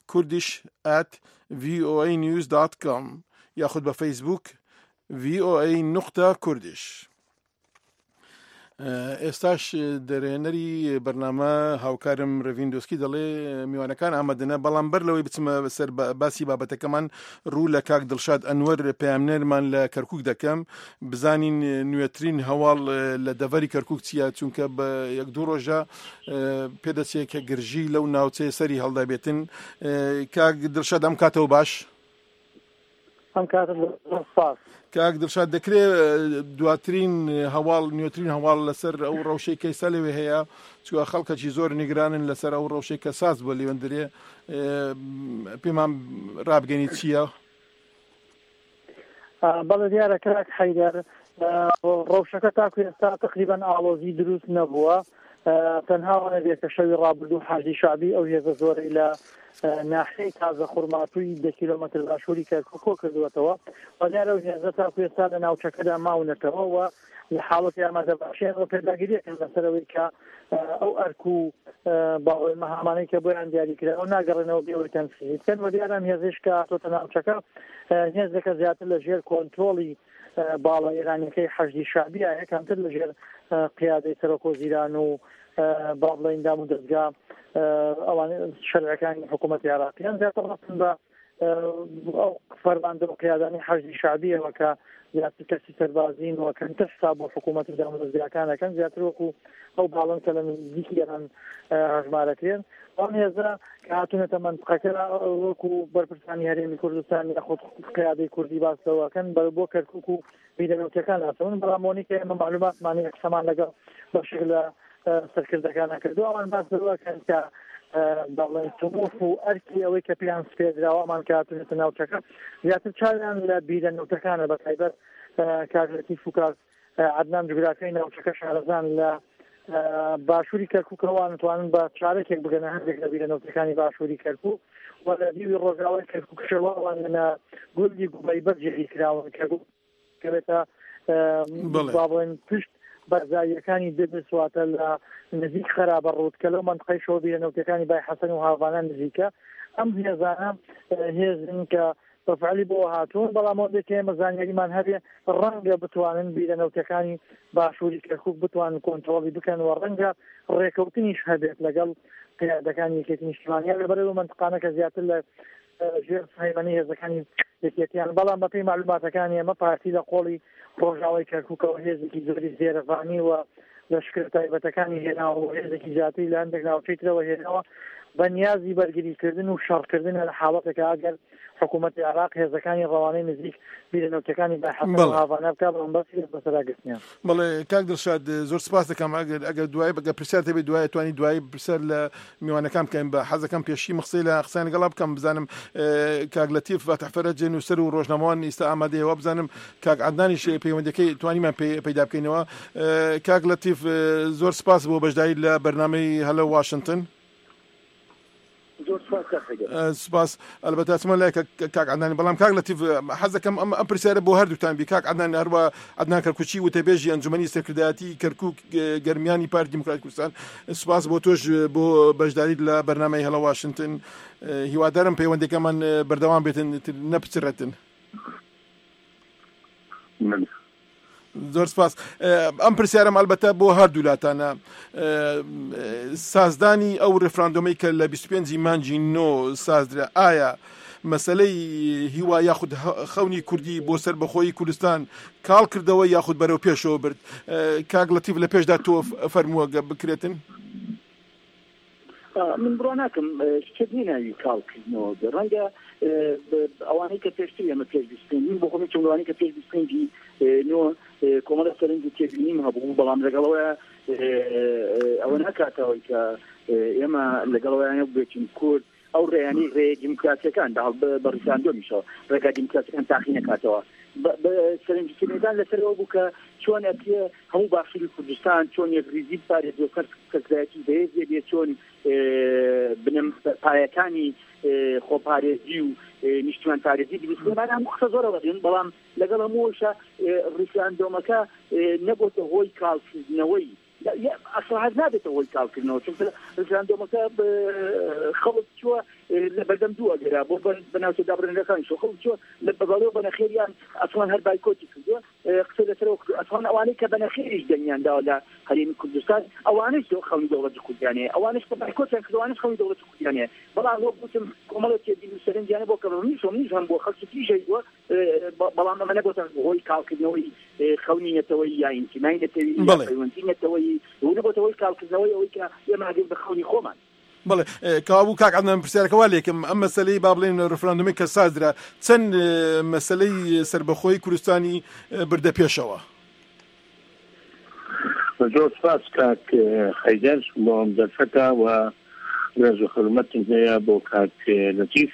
Speaker 18: kurdish@voanews.com یاخود بە فەیسبوک voa.kurdish. ئێستاش دەرێنەری بەرنامە هاوکارم ڕڤیندۆسکی دەڵێ میوانەکان ئامادەنە، بەڵام بەر لەوەی بچمە سەر باسی بابەتەکەمان ڕوو لە کاک دڵشاد ئەنوەر پەیامنەرمان لە کەرکووک دەکەم، بزانین نوێترین هەواڵ لە دەڤەری کەرکووک چیە، چونکە بە 1-2 ڕۆژە پێدەچێت کە گرژی لەو ناوچەیە سەری هەڵدابێتن. کاک دڵشاد ئەم کاتەوە باش؟
Speaker 4: ئەم کاتە سپاس.
Speaker 18: کاک دڵشاد، دەکرێت دواترین هەواڵ نوێترین هەواڵ لەسەر ئەو ڕەوشەی کەیسا لەوێ هەیە، چووە خەڵکەکی زۆر نیگرانن لەسەر ئەو ڕەوشەی کە ساز بۆ لێوەندرێ، پێمان ڕابگەنی چییە؟
Speaker 4: بەڵێ دیارە کاک حەیدەر، ڕەوشەکە تاکو ئێستا تقریبان ئاڵۆزی دروست نەبووە، تەنها وانەبێت کە شەوی ڕابردوو حاجی شعبی ئەو هێزە زۆرەی لە ناحیەی تازە خوڕماتووی 10 کیلۆمەتر باشووری کەرکووک کۆ کردووەتەوە و دیارە هێزە تاکو ئێستا لە ناوچەکەدا ماونەتەوە و لە حاڵەتی ئامادە باشیانەوە پێداگیریەکەن لەسەرەوەی کە ئەو ئەرک و باڵی مەهامانەی کە بۆیان دیاریکرا ئەو ناگەڕێنەوە بێەوەی تەنفیزکەن و دیارە هێزش کە هاتۆتە ناوچەکە هێزەکە زیاتر لە ژێر کۆنترۆڵی باڵە ئێرانیەکەی حەشدی شعبیە، یەکەمتر لە ژێر قیادەی سەرۆکۆزیران و باڵڵەی دام و دەستگا ئەوان شەرعەکانی حکوومەتی عێراقیان زیاتر ڕەتن بە ئەو فەرماندە و قیادانی حەشدی شعبیەوە کە زیاتر کەسی سەربازین و کەمتر حساب بۆ حکوومەتی دام و دەستگاکانەکەن زیاتر وەکو ئەو باڵن کە لە نزیکی ئێران هەژمارەکرێن. ئەم هێزە کە هاتوونەتە مەنتقەکە وەکو بەرپرسانی هەرێمی کوردستان یاخود قیادەی کوردی باسەوەکەن بۆ کەرکووک و بیرەنەوتەکان هاتەون، بەڵامەوەی کە ئێمە معلوماتمانی قسەمان لەگەڵ بەشێک لە سەرکردەکانە کردو ئەوان باس دەکەن کە دەڵێن تموف و ئەرکی ئەوەی کە پیان سپێدراوەمان کە هاتوونەتە ناوچەکە زیاتر چاویان لە بیرەنەوتەکانە بە تایبەت کاگرەتی فوکار عەدنان جوگرافیای ناوچەکە شارەزان لە باشووری کەرکووکەوە نتوانن بە چارەکێک بگەنە هەندێک لە بیرەنەوتەکانی باشووری کەرکووک و لە دیوی ڕۆژاوای کەرکووکشەوەوان لەنە گوڵی گوبەیبەر جێری کراون کە بێتە باڵێن پشت بەرزاییەکانی دەبسواتە لە نزیک خراپە ڕوودکە لەو منطقەی شەوە بیرەنەوتەکانی بای حەسەن و هاوانان نزیکە. ئەم هێزانە هێزن کە بەفعلی بۆ هاتوون، بەڵام ئەوەندێک ئێمە زانیاریمان هەبێ ڕەنگە بتوانن بیرەنەوتەکانی باشووری کەرکووک بتوانن کۆنترۆڵی بکەن و ڕەنگە ڕێکەوتنیش هەبێت لەگەڵ قیادەکانی یەکێتی نیشتیمانیان لەبەرەوەی منطقانە کە زیاتر لە ژێر سەهیمەنی هێزەکانی یەکێتیان، بەڵام بەپێی معلوماتەکانی ئێمە پارتی لە قۆڵی ڕۆژاوای کەرکووکەوە هێزێکی زۆری زێرەفانی و لەشکر تایبەتەکانی هێناوە و هێزێکی زیاتری لە هەندێک ناوچەی ترەوە هێناوە بەنیازی بەرگریکردن و شەڕکردن لە حاڵەتێکە ئەگەر حکوومەتی عراق هێزەکانی ڕەوانەی نزیک بیرنەوتەکانی بەحەسەوانە بکە بەڵامبەسی بەسەراگرتنیان.
Speaker 18: بەڵێ کاک دڵشاد زۆر سپاس دەکەم ئەگەر دوای بەگە پرسیار تێبێت دوای توانی دوای پرسەر لە میوانەکان بکەین بە حەزەکەم پێشی مەخسەی لە قسەی لەگەڵا بکەم بزانم کاک لەتیف فتحفەرەج نووسەر و ڕۆژنامەوان ئێستا ئامادەیەوە بزانم کاک عەدنانیش پەیوەندیەکەی توانیمان پەیدا بکەینەوە. کاک لەتیف زۆر سپاس بۆ بەشداری لە بەرنامەی هەلە واشنگتن. سپاس ئەلبەتە چمە لای کاک عەدنانی بەڵام کاک لەتیف حەز دەکەم ئەم پرسیارە بۆ هەردووتان بی. کاک عەدنان هەروە عەدنان کەرکوچی وتەبێژی ئەنجومەنی سەرکردایەتی کەرکووک گەرمیانی پارتی دیموکراتی کوردستان، سپاس بۆ تۆش بۆ بەشداریت لە بەرنامەی هەلە واشنگتن. هیوادارم پەیوەندیەکەمان بەردەوام بێتن نەپچڕێتن. زۆر سپاس. ئەم پرسیارم ئەلبەتە بۆ هەردوولاتانە سازدانی ئەو ڕێفراندۆمەی کە لە 25 مانگی نۆ سازدرا ئایا مەسەلەی هیوا یاخود خەونی کوردی بۆ سەربەخۆیی کوردستان کاڵ کردەوە یاخود بەرەو پێشەوە برد؟ کاک لەتیف لە پێشدا تۆ فەرمووە بکرێتن.
Speaker 11: من بڕۆ ناکەم شتێ ناوی کاڵکردنەوە ڕەنگە ئەوانەی کە پێشتر ئەمە پێش بستین بۆ خۆمی چۆنوانی کە پێش بستێنگی نۆ کۆمەڵە سەرنج تێبینیم هەبوو بەڵام لەگەڵەوە ئەوە ناکاتەوەی کە ئێمە لەگەڵەوەیانە بێتین کورد ئەو ڕێیانی ڕێ دیموکراتیەکان بەڕیساندۆمیشەوە ڕێگا دیموکراتیەکان تاقی نکاتەوە سەرنجکردنەکان لەسەرەوە بوو کە چۆن ئەپێ هەموو باشووری کوردستان چۆن یەکریزی پارێز کەسایەتی بەهێزێ بێت چۆن بنەم پایەکانی خۆپارێزی و نیشتیمان پارێزی دروستکردن هەموو قسە زۆرەوە دێن بەڵام لەگەڵ هەمووشە ڕیساندۆمەکە نەبووتە هۆی کاڵکردنەوەی ئەسڵحەت نابێتەوە هۆی کاڵکردنەوە چونکە ڕیساندۆمەکە خەڵک چووە لە بەردەم دووە گەرا بۆ بەناوچە دابڕێنەکانی شۆ خەڵک چووە لە بەڵێەوە بەنەخێریان ئەسڵان هەر بایکۆتی کردووە قسە لەسەرەوە کردو ئەسڵان ئەوانەی کە بەنەخێریش دەنیانداوە لە هەرێمی کوردستان ئەوانش خەڵکی دەوڵەتی کوردیانەیە ئەوانش کە بایکۆتیان کردو ئەوانش خەڵکی دەوڵەتی کوردیانەیە بەڵام وەک گوتم کۆمەڵە تێبین و سەرنجیانە بۆ کەڕۆنیش هەم بۆ خەڵکی تریژەی بووە بەڵام ئەمە نەبووە هۆی کاڵکردنەوەی خەونی نەتەوەی یا ئینتیمای نەتەوەی یا پەیوەندی نەتەوەی نەبووەوەی کاڵکردنەوەی ئەوەی کە ئێمە بە خەونی خۆمان.
Speaker 18: بەڵێ کابوو کاک عەدنان پرسیارەکەوا لێکم ئەم مەسەلەی با بڵێن ڕێفراندۆمی کە سازدرا چەند مەسەلەی سەربەخۆیی کوردستانی بردە پێشەوە؟
Speaker 19: زۆر سپاس کاک حەیدەر بۆ ئەم دەرفەتە و ڕێز و حورمەتم هەیە بۆ کاک لەتیف.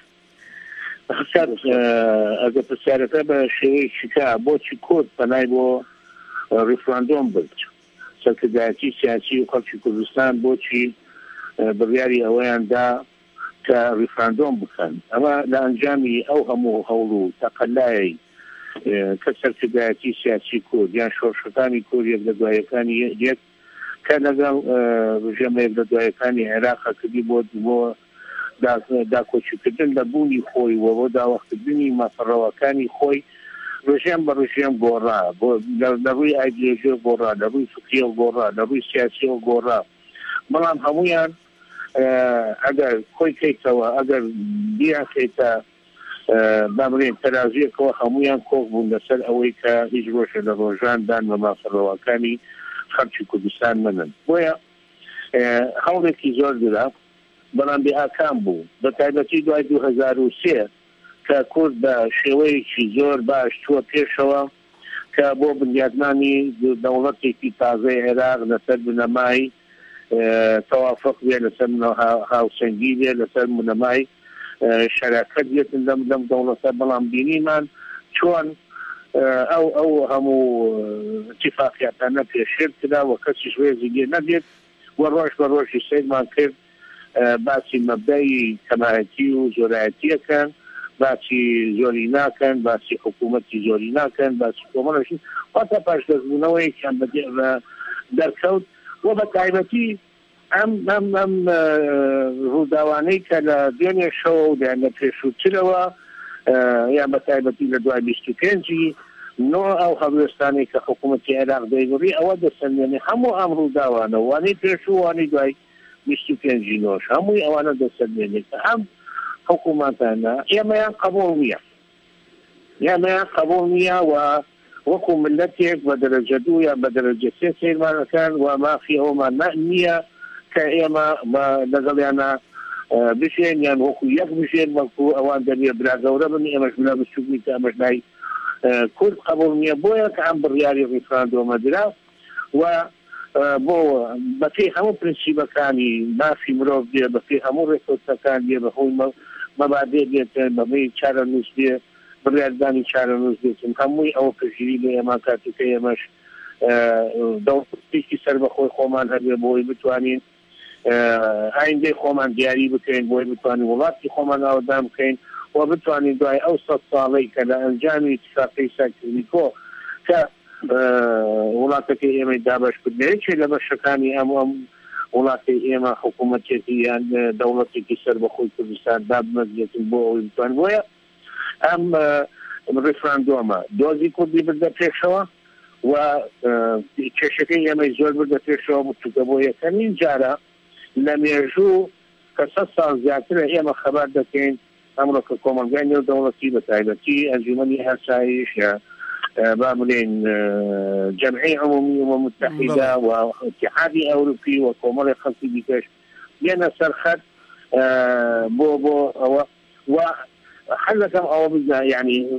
Speaker 19: ئەگە پرسیارەکە بە شێوەیەکی کا بۆچی کورد پەنای بۆ ڕێفراندۆم برد سەرکردایەتی سیاسی و خەڵکی کوردستان بۆچی بڕیاری ئەوەیاندا کە ڕیفراندۆم بکەن ئەمە لە ئەنجامی ئەو هەموو هەوڵ و تەقەلای کە سەرکردایەتی سیاسی کورد یان شۆڕشەکانی کورد یەک لە دوایەکانی یەک کە لەگەڵ ڕژێمە یەک لە دوایەکانی عێراقا کردی بۆ داکۆچیکردن لە بوونی خۆی و بۆ داوەختکردنی مافەڕەوەکانی خۆی ڕژێم بە ڕژێم گۆڕا لە ڕووی ئایدیۆلۆژیە گۆڕا لە ڕووی فکریە گۆڕا لە ڕووی سیاسیەوە گۆڕا بەڵام هەمویان ئەگەر خۆی کەیتەوە ئەگەر بیاکەیتە با بڵێن تەرازویەکەوە هەمویان کۆک بوون لەسەر ئەوەی کە هیچ ڕۆژە لە ڕۆژاندان بە مافەڕەوەکانی خەڵکی کوردستان منن بۆیە هەوڵێکی زۆر درا بەڵام بێئاکام بوو بە تایبەتی دوای 2003 کە کورد بە شێوەیەکی زۆر باش چووە پێشەوە کە بۆ بنیادنانی دەوڵەتێکی تازەی عێراق لەسەر بنەمای توافق بێ لەسەر هاوسەنگی بێ لەسەر بنەمای شەراکەت بێتن لەم دەوڵەتە بەڵام بینیمان چۆن ئەو هەموو اتفاقیاتانە پێشێر کرا و کەسیش ڕێزی لێ نەبێت و ڕۆژ بە ڕۆژی سێدمان کرد باسی مەبدەی کەمایەتی و زۆرایەتیەکەن باسی زۆری ناکەن باسی حکوومەتی زۆری ناکەن باسی کۆمەڵەشی واتە پاش دەستبوونەوەیەکیان دەرکەوت و بە تایبەتی ئەم ڕووداوانەی کە لە دوێنێ شەوە و لە پێشووترەوە یان بە تایبەتی لە دوای 25 نۆ ئەو هەڵوێستانی کە حکوومەتی عێراق دەیگوڕی ئەوە دەسەنێنێ هەموو ئەم ڕووداوانە وانەی پێشوو وانەی دوای 25 نۆش هەمووی ئەوانە دەسەنێنێت کە ئەم حکوومەتانە ئێمەیان قبوڵ نییە و وەکو ملەتێک بە دەرەجە دوو یان بە دەرەجە سێ سەیرمانەکان و مافی ئەومان نییە کە ئێمە لەگەڵیانە بشين يعني وكو يك بشين وكو اوان دنيا بلا غورة بني امش بلا بشوكني كامش ناي كل قبول نيا بويا كعم بريالي ريفراندوم درا و بو بفي همو برنسيبا كاني ما في مروف دي بفي همو ريكوتا كان دي بخوي مبادئ دي مبادئ شارع نوس دي بريال داني شارع نوس دي هموي او فجري لي اما كاتي كيمش دولتي سر بخوي خومان هبي بوي بتوانين عندي خومان دياري بكين بوي بتواني ولاتي خومان اودام كين وبتواني دعي اوسط صالي كذا انجامي اتفاقي ساكتنيكو ك ولاتك ايما دابش بدنيش لما شكاني ام ولاتي ايما حكومتي يعني دولتي كسر بخوي كردستان داب مزيت بوي بتواني بويا ام ريفراندوما دوزي كردي بدا بيشوا و چشکی یه زور برده پیشو متقبویه کنین جارا لمیجو کسا سال زیادتر یه خبر دکین امرو که کمانگانی و دولتی بتایبتی انجمنی هسایش یا بعملين جمعية عمومية ومتحدة واتحادي أوروبي وكومالي خلقي بكاش يانا سرخت بو وحلكم أو بزا يعني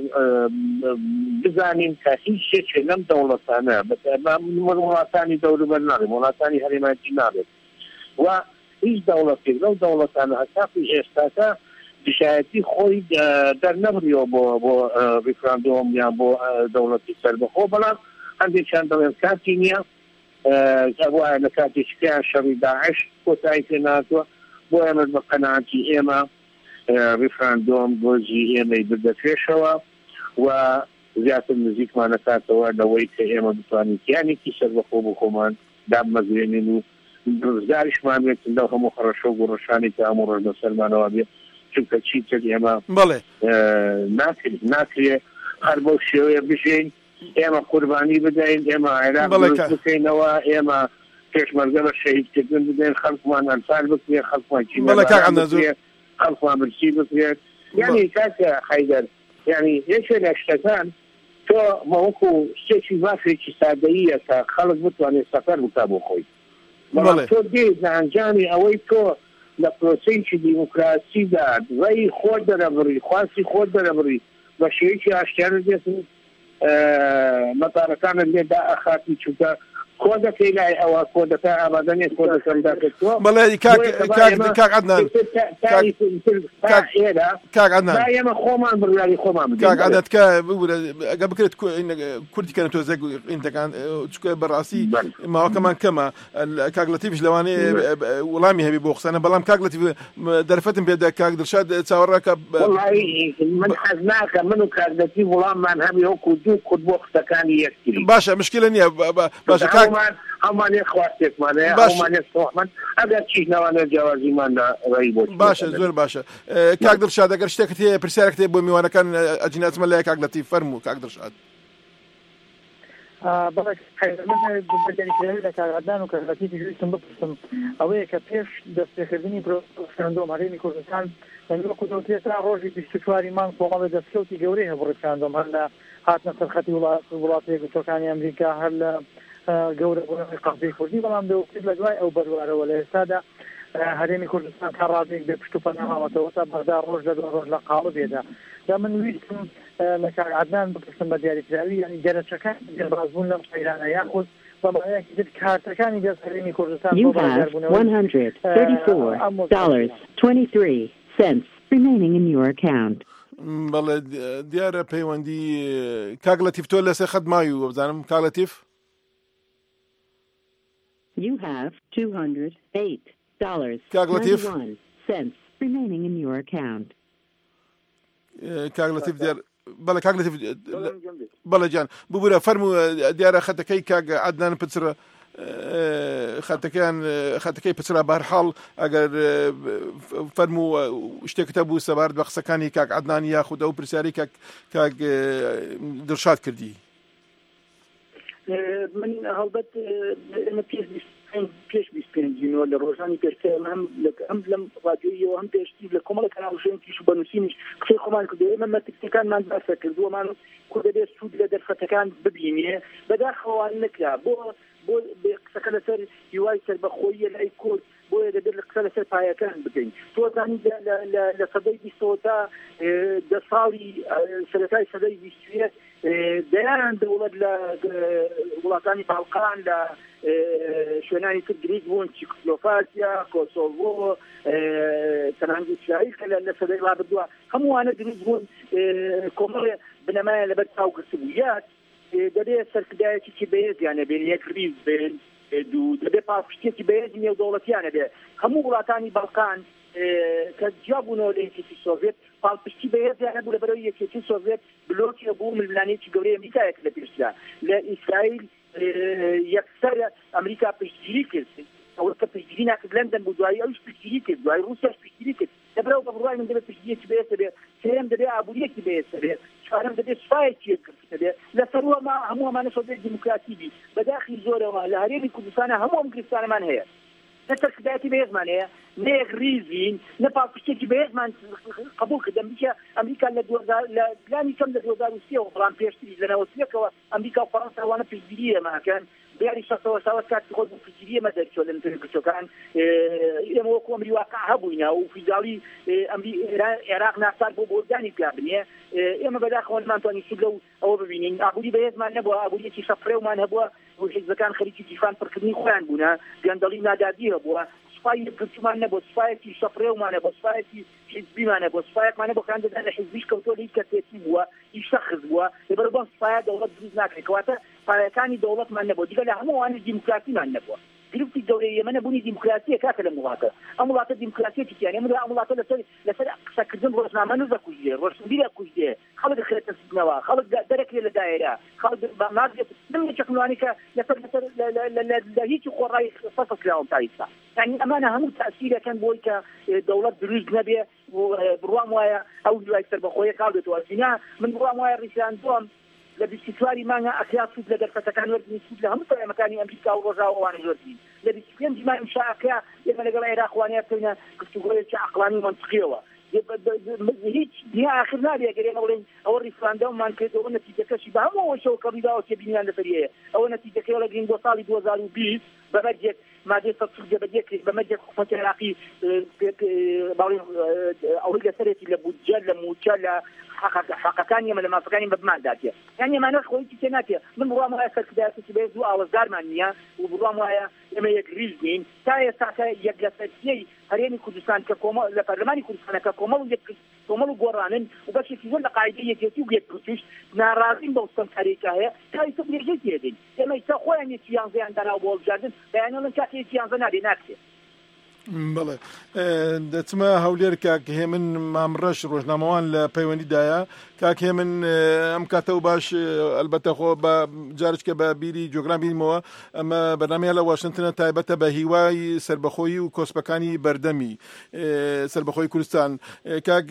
Speaker 19: بزانين كهيش شيء لم دولتنا بس مولاتاني دولة برنامج مولاتاني هرماتي نابل وإيش دولتي لو دولتنا أسافي إستاتا بشايتي خوي در نبريو بو ريفراندوم يا بو دولتي سرب خو بلا عندي كان دولة كاتينيا أبوها نكاتي شكاية شري داعش كوتايتناتو بو أمد بقناعتي إيما ريفراندوم بوزي إيما يبدأ فيشوا وزيادة المزيك ما نكاتوا دويت إيما بطاني يعني كي سرب خو بخومان دام مزينينو زارش ما عملت لوها مخرشو قرشاني تأمر المسلمان وابيه چونکە چیتر ئێمە ناکرێ هەر بۆ شێوەیە بژین ئێمە قوربانی بدەین ئێمە عێراق دروست بکەینەوە ئێمە پێشمەرگە بە شەهیدکردن بدەین خەڵکمان ئەنفال بکرێت خەڵکمان خەڵکمان برسی بکرێت یعنی کاکە حەیدەر یعنی یەکێ لە شتەکان تۆ مەوەکو شتێکی باشێکی سادەییە کە خەڵک بتوانێت سەفەر بکا بۆ خۆی بەڵام تۆ دێت لە ئەنجامی ئەوەی تۆ لە پرۆسەیەکی دیموکراسیدا ڕێی خۆت دەرەبڕی خواستی خۆت دەرەبڕی بە شێوەیەکی ئاشکرا دێتن مەتارەکانت لێدا ئەخاتی چونکە کۆ دەکەی لای ئەوە کۆ دەکە ئابادەنێت کۆ دەکەمداکەوە
Speaker 18: بەڵێ کاک عەدنان کاک عەدنان
Speaker 19: ئێمە خۆمان بڕیاری خۆمان بدەین
Speaker 18: کاک عەدنان کە ئەگە بکرێت کوردی کەنە تۆ زەگ ئینتەکان چونکە بەڕاستی ماوەکەمان کەمە کاک لەتیفش لەوانەیە وەڵامی هەبی بۆ قسانە بەڵام کاک لەتیف دەرفەتم پێدا کاک دڵشاد چاوەڕاکە
Speaker 19: من حەز ناکەم من و کاک لەتیف وەڵاممان هەبی وەکو دوو کورد بۆ قسەکانی یەکتری
Speaker 18: باشە مشکلە نییە باشە
Speaker 19: هەمان یەک خواستێکمانەیە هەمان یەک سۆحمان ئەگەر چیش نەوانە جیاوازیماندا ڕێی بۆ
Speaker 18: باشە زۆر باشە کاک دڵشاد ئەگەر شتێکت هەیە پرسیارێک هەیە بۆ میوانەکان ئەجیناتمە لای کاک لەتیف فەرموو کاک دڵشاد
Speaker 4: لە کارگردان و کارگەتی پێویستم بپرسم ئەوەیە کە پێش دەستپێکردنی ڕێفراندۆم هەرێمی کوردستان وەکو دەوترێترا ڕۆژی 24 مانگ کۆمەڵی دەستکەوتی گەورەی هەبوو ڕێفراندۆم هەر لە هاتنە سەرخەتی وڵاتە یەکگرتووەکانی ئەمریکا هەر لە گەورە بوونەوەی قەبزەی کوردی بەڵام دەوترێت لە دوای ئەو بەروارەوە لە ئێستادا هەرێمی کوردستان تا ڕادێک بێ پشت و پەناهاوەتەوە تا بەردار ڕۆژ لە دوای ڕۆژ لە قاڵبێدا دا من ویستم لە کاک عەدنان بپرسم بە دیاریکراوی یعنی گەرەچەکان دەربازبوون لەم سەیرانە یاخود بەمایەکی تر کارتەکانی دەست هەرێمی کوردستان
Speaker 20: You have $134.23 remaining in your account.
Speaker 18: بەڵێ دیارە پەیوەندی کاک لەتیف تۆ لەسەر خەت ماوی و بزانم کاک لەتیف
Speaker 20: You have $208.91 remaining in your account.
Speaker 18: کاک لەتیف دیار بەڵێ کاک لەتیف بەڵێ جان ببوورە فەرموو دیارە خەتەکەی کاک عەدنان پچرە خەتەکەی پچرا بەرحاڵ ئەگەر فەرموو شتێکتە بوو سەبارەت بە قسەکانی کاک عەدنان یاخود ئەو پرسیاری کاک دڵشاد کردی
Speaker 11: من هەڵبەت ئێمە پێش 25 لە ڕۆژانی پێشتر هەم لەم ڕادیۆیەوە هەم پێشتی لە کۆمەڵە کەناڵژێنکیش و بەنووسینیش قسەی خۆمان کردو ئێمە مەترسیەکانمان باسە کردووەمان کورد دەبێت سوود لە دەرفەتەکان ببینێ بەداخەوەوان نەکرا بۆ بۆ قسەکە لەسەر هیوای سەربەخۆیی لای کورد بۆیە دەبێت لە قسە لەسەر پایەکان بکەین تۆزانی لە سەدەی 20 تا دە ساڵی سەرەتای سەدەی 20 دەیان دەوڵەت لە وڵاتانی باڵقان لە شوێنانی تر دروست بوون چیکۆسلۆڤاکیا کۆسۆڤۆ تەنانگی ئیسرائیل کە لە سەدەی ڕابردووە هەمووانە دروست بوون کۆمەڵێ بنەمایە لەبەر تاوگرتبوویات دەبێت سەرکردایەکی بەهێزیانە بێن یەک ریز بێن دوو دەبێت پاڵپشتێکی بەهێزی نێودەوڵەتیانە بێ هەموو وڵاتانی باڵقان کە جیابوونەوە لە یەکێتی سۆڤێت پاڵپشتی بەهێزیانە بوو لەبەرەوەی یەکێتی سۆڤێت بلۆکی بوو ململانێکی گەورەی ئەمریکایەک لە پێشدا لە ئیسرائیل یەکسەر ئەمریکا پشتگیری کرد ئەوە کە پشتگیری ناکرد لەندەن بوو دوایی ئەوش پشتگیری کرد دوای رووسیاش پشتگیری کرد لەبەرەوە بە بڕوای من دەبێت پشتگیریەکی بەهێزە بێ سێم دەبێت ئابووریەکی بەهێزە بێ چوارەم دەبێت سوپایەکی یەکگرتە بێ لەسەرەوەما هەموو ئەمانە سۆڤێت دیموکراتی بی بەداخلی زۆرەوە لە هەرێمی کوردستانە هەموو ئەم گرفتانەمان هەیە نە سەرکردایەتی بەهێزمان هەیە نە یەک ریزین نە پاڵپشتێکی بەهێزمان قبول کرد ئەمریکا لە پلانی کەم لە 2023 بەڵام پێشتری لە 93ەوە ئەمریکا و فەڕەنسا وانە پشتگیری ئێمەکەن دیاری 6 کاتی خۆت پشتگیری ئێمە دەرچۆ لە نەتەوەیەکەکان ئێمە وەکو ئەمری واقع هەبووینە و فیزاڵی عێراق ناسار بۆ بۆدانی پیا بنێ ئێمە بەداخەوە نمانتوانی سود لەو ئەوە ببینین ئابووری بەهێزمان نەبووە ئابووریەکی شەفرێومان هەبووە و حیزبەکان خەریکی دیفان پڕکردنی خۆیان بوونە گەندەڵی نادادی هەبووە سوپای گرتومان نەبوو سوپایەکی شەفرێومانە بۆ سوپایەکی حیزبیمانە بۆ سوپایەکمانە بۆ خاندەدان لە حیزبیش کەوتۆ لە هیچ کەسێتی بووە هیچ شەخص بووە لەبەر بۆ سوپایە دەوڵەت دروست ناکرێت کەواتە پایەکانی دەوڵەتمان نەبوو دیگە لە هەمووانە دیموکراتیمان نەبووە گرفتی گەورەی ئێمە نەبوونی دیموکراسیە کاکە لە وڵاتە ئەم وڵاتە دیموکراسیەکی تیانە ئەم وڵاتە لەسەر قسەکردن ڕۆژنامە نەزەکوژێ ڕۆژنبیرە کوژدێ خەڵک خێتە سزنەوە خەڵک دەرەکرێت لە دایرە خەڵک نازێت نمێکێکمانی کە لە هیچی خۆڕایی فەسەکراوم تا ئێستا یعنی ئەمانە هەموو تەئسیرەکەن بۆی کە دەوڵەت دروست نەبێ بڕوام وایە ئەو دوای سەربەخۆیە کاڵێتەوە سینا من بڕوام وایە ڕیساندۆم لە 24 مانگە ئەخیا سود لە دەرفەتەکان وەرگنی سود لە هەموو پەیامەکانی ئەمریکا و ڕۆژاوەوانە زۆربین لە 25 مانگ شاکە ئێمە لەگەڵ عێراقوانەیە بکەینە گفتوگۆیەکی عەقلانی مەنطقیەوە هیچ دنیا آخر نابێ گەرێ بڵێن ئەوە ڕیفراندەممان کردەوە نەتیجەکەشی بە هەموو ئەوەشەوە کە ڕیداوە تێبینیان لەسەریەیە ئەوە نەتیجەکەی لەگرین بۆ ساڵی 2020 بەمەرجێک مادەی سەد بەجێکرێت بەمەرجێک حکومەتی عێراقی ئەوەی لەسەرێتی لە بودجە لە موچە لە حقەکانی ئەمە لە مافەکانی بەبمان داتێ یعنی ئەمانەش خۆیی تێ ناتێ من بڕوام وایە سەرکردایەتی بێت دوو ئاوەزارمان نییە و بڕوام وایە ئێمە یەک ریز نین تا ئێستاکە یەک لە سەرچینەی هەرێمی کوردستان کە لە پەرلەمانی کوردستانە کە کۆمەڵ و گۆڕانن و بەشێکی زۆر لە قاعدەی یەکێتی و یەکگرتووش ناڕازین بەو سەمکارێکە هەیە تا ئێستا بێژەی تێدەین ئێمە ئێستا خۆیان یەکی یانزەیان دەناو بۆ هەڵبژاردن بەیانەڵەن کاتێ یەکی یانزە نابێ ناکرێت
Speaker 18: بڵێ دەچمە هەولێر کاک هێمن مامڕەش ڕۆژنامەوان لە پەیوەندیدایە کاک هێمن ئەم کاتە و باش ئەلبەتە خۆ بە جارچکە بە بیری جۆگرام بینمەوە ئەمە بەنامەیە لە واشنگتنە تایبەتە بە هیوای سربەخۆیی و کۆسپەکانی بەردەمی سربەخۆی کوردستان کاک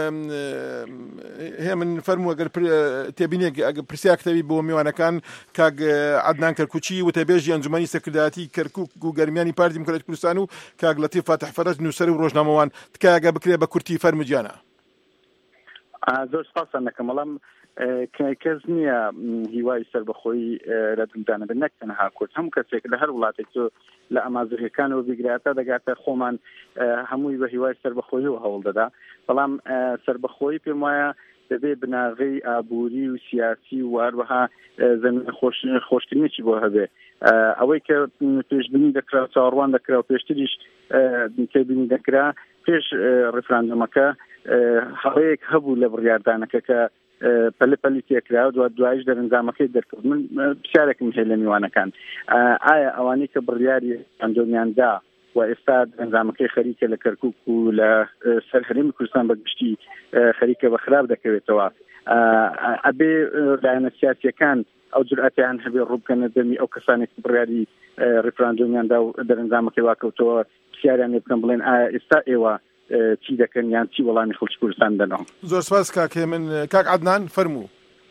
Speaker 18: هێمن فەرموو ئەگەر تێبینێک ئەگە پرسیار کتەبی بۆ میوانەکان کاک عەدنان کەرکوچی وتەبێژی ئەنجومەنی سەرکردایەتی کەرکووک و گەرمیانی پارتی دیموکراتی کوردستان و کاک لەتیف فاتح فەرەج نووسەر و ڕۆژنامەوان تکایەگە بکرێ بە کورتی فەرموجیانە
Speaker 21: زۆر سپاسان دەکەم بەڵام کەس نییە هیوای سەربەخۆیی لە دنیادا بن نەک تەنها کورد هەموو کەسێک لە هەر وڵاتێک تۆ لە ئامازرگەکانەوە بیگرێتە دەگاتە خۆمان هەمووی بە هیوای سەربەخۆیی و هەوڵ دەدا بەڵام سەربەخۆیی پێم وایە دەبێت بناغی ئابووری و سیاسی و هەروەها زەمینە خۆشکردنێکی بۆ هەبێ ئەوەی کە پێشبینی دەکرا چاوەڕوان دەکرا و پێشتریش تێبینی دەکرا پێش ڕێفراندەمەکە هەڵەیەک هەبوو لە بڕیاردانەکە کە پەلی تێکرا و دوایش دەرەنجامەکەی دەرکەوت من پرسیارێکم هەیە لە میوانەکان ئایا ئەوانەی کە بڕیاری ئەندۆمیاندا و ئێستا ئەنجامەکەی خەریکە لە کەرکووک و لە سەر هەرێمی کوردستان بەگشتی خەریکە بە خراپ دەکەوێتەوە ئەبێ لایەنە سیاسیەکان ئەو جورئەتیان هەبێ ڕووبکەنە دەمی ئەو کەسانێک بڕیاری ڕێفراندۆمیاندا و دەرەنجامەکەی واکەوتەوە پرسیاریان لێ بکەن بڵێن ئایا ئێستا ئێوە چی دەکەن یان چی وەڵامی خەڵکی کوردستان دەنەوە
Speaker 18: زۆر سپاس کاک من کاک عەدنان فەرموو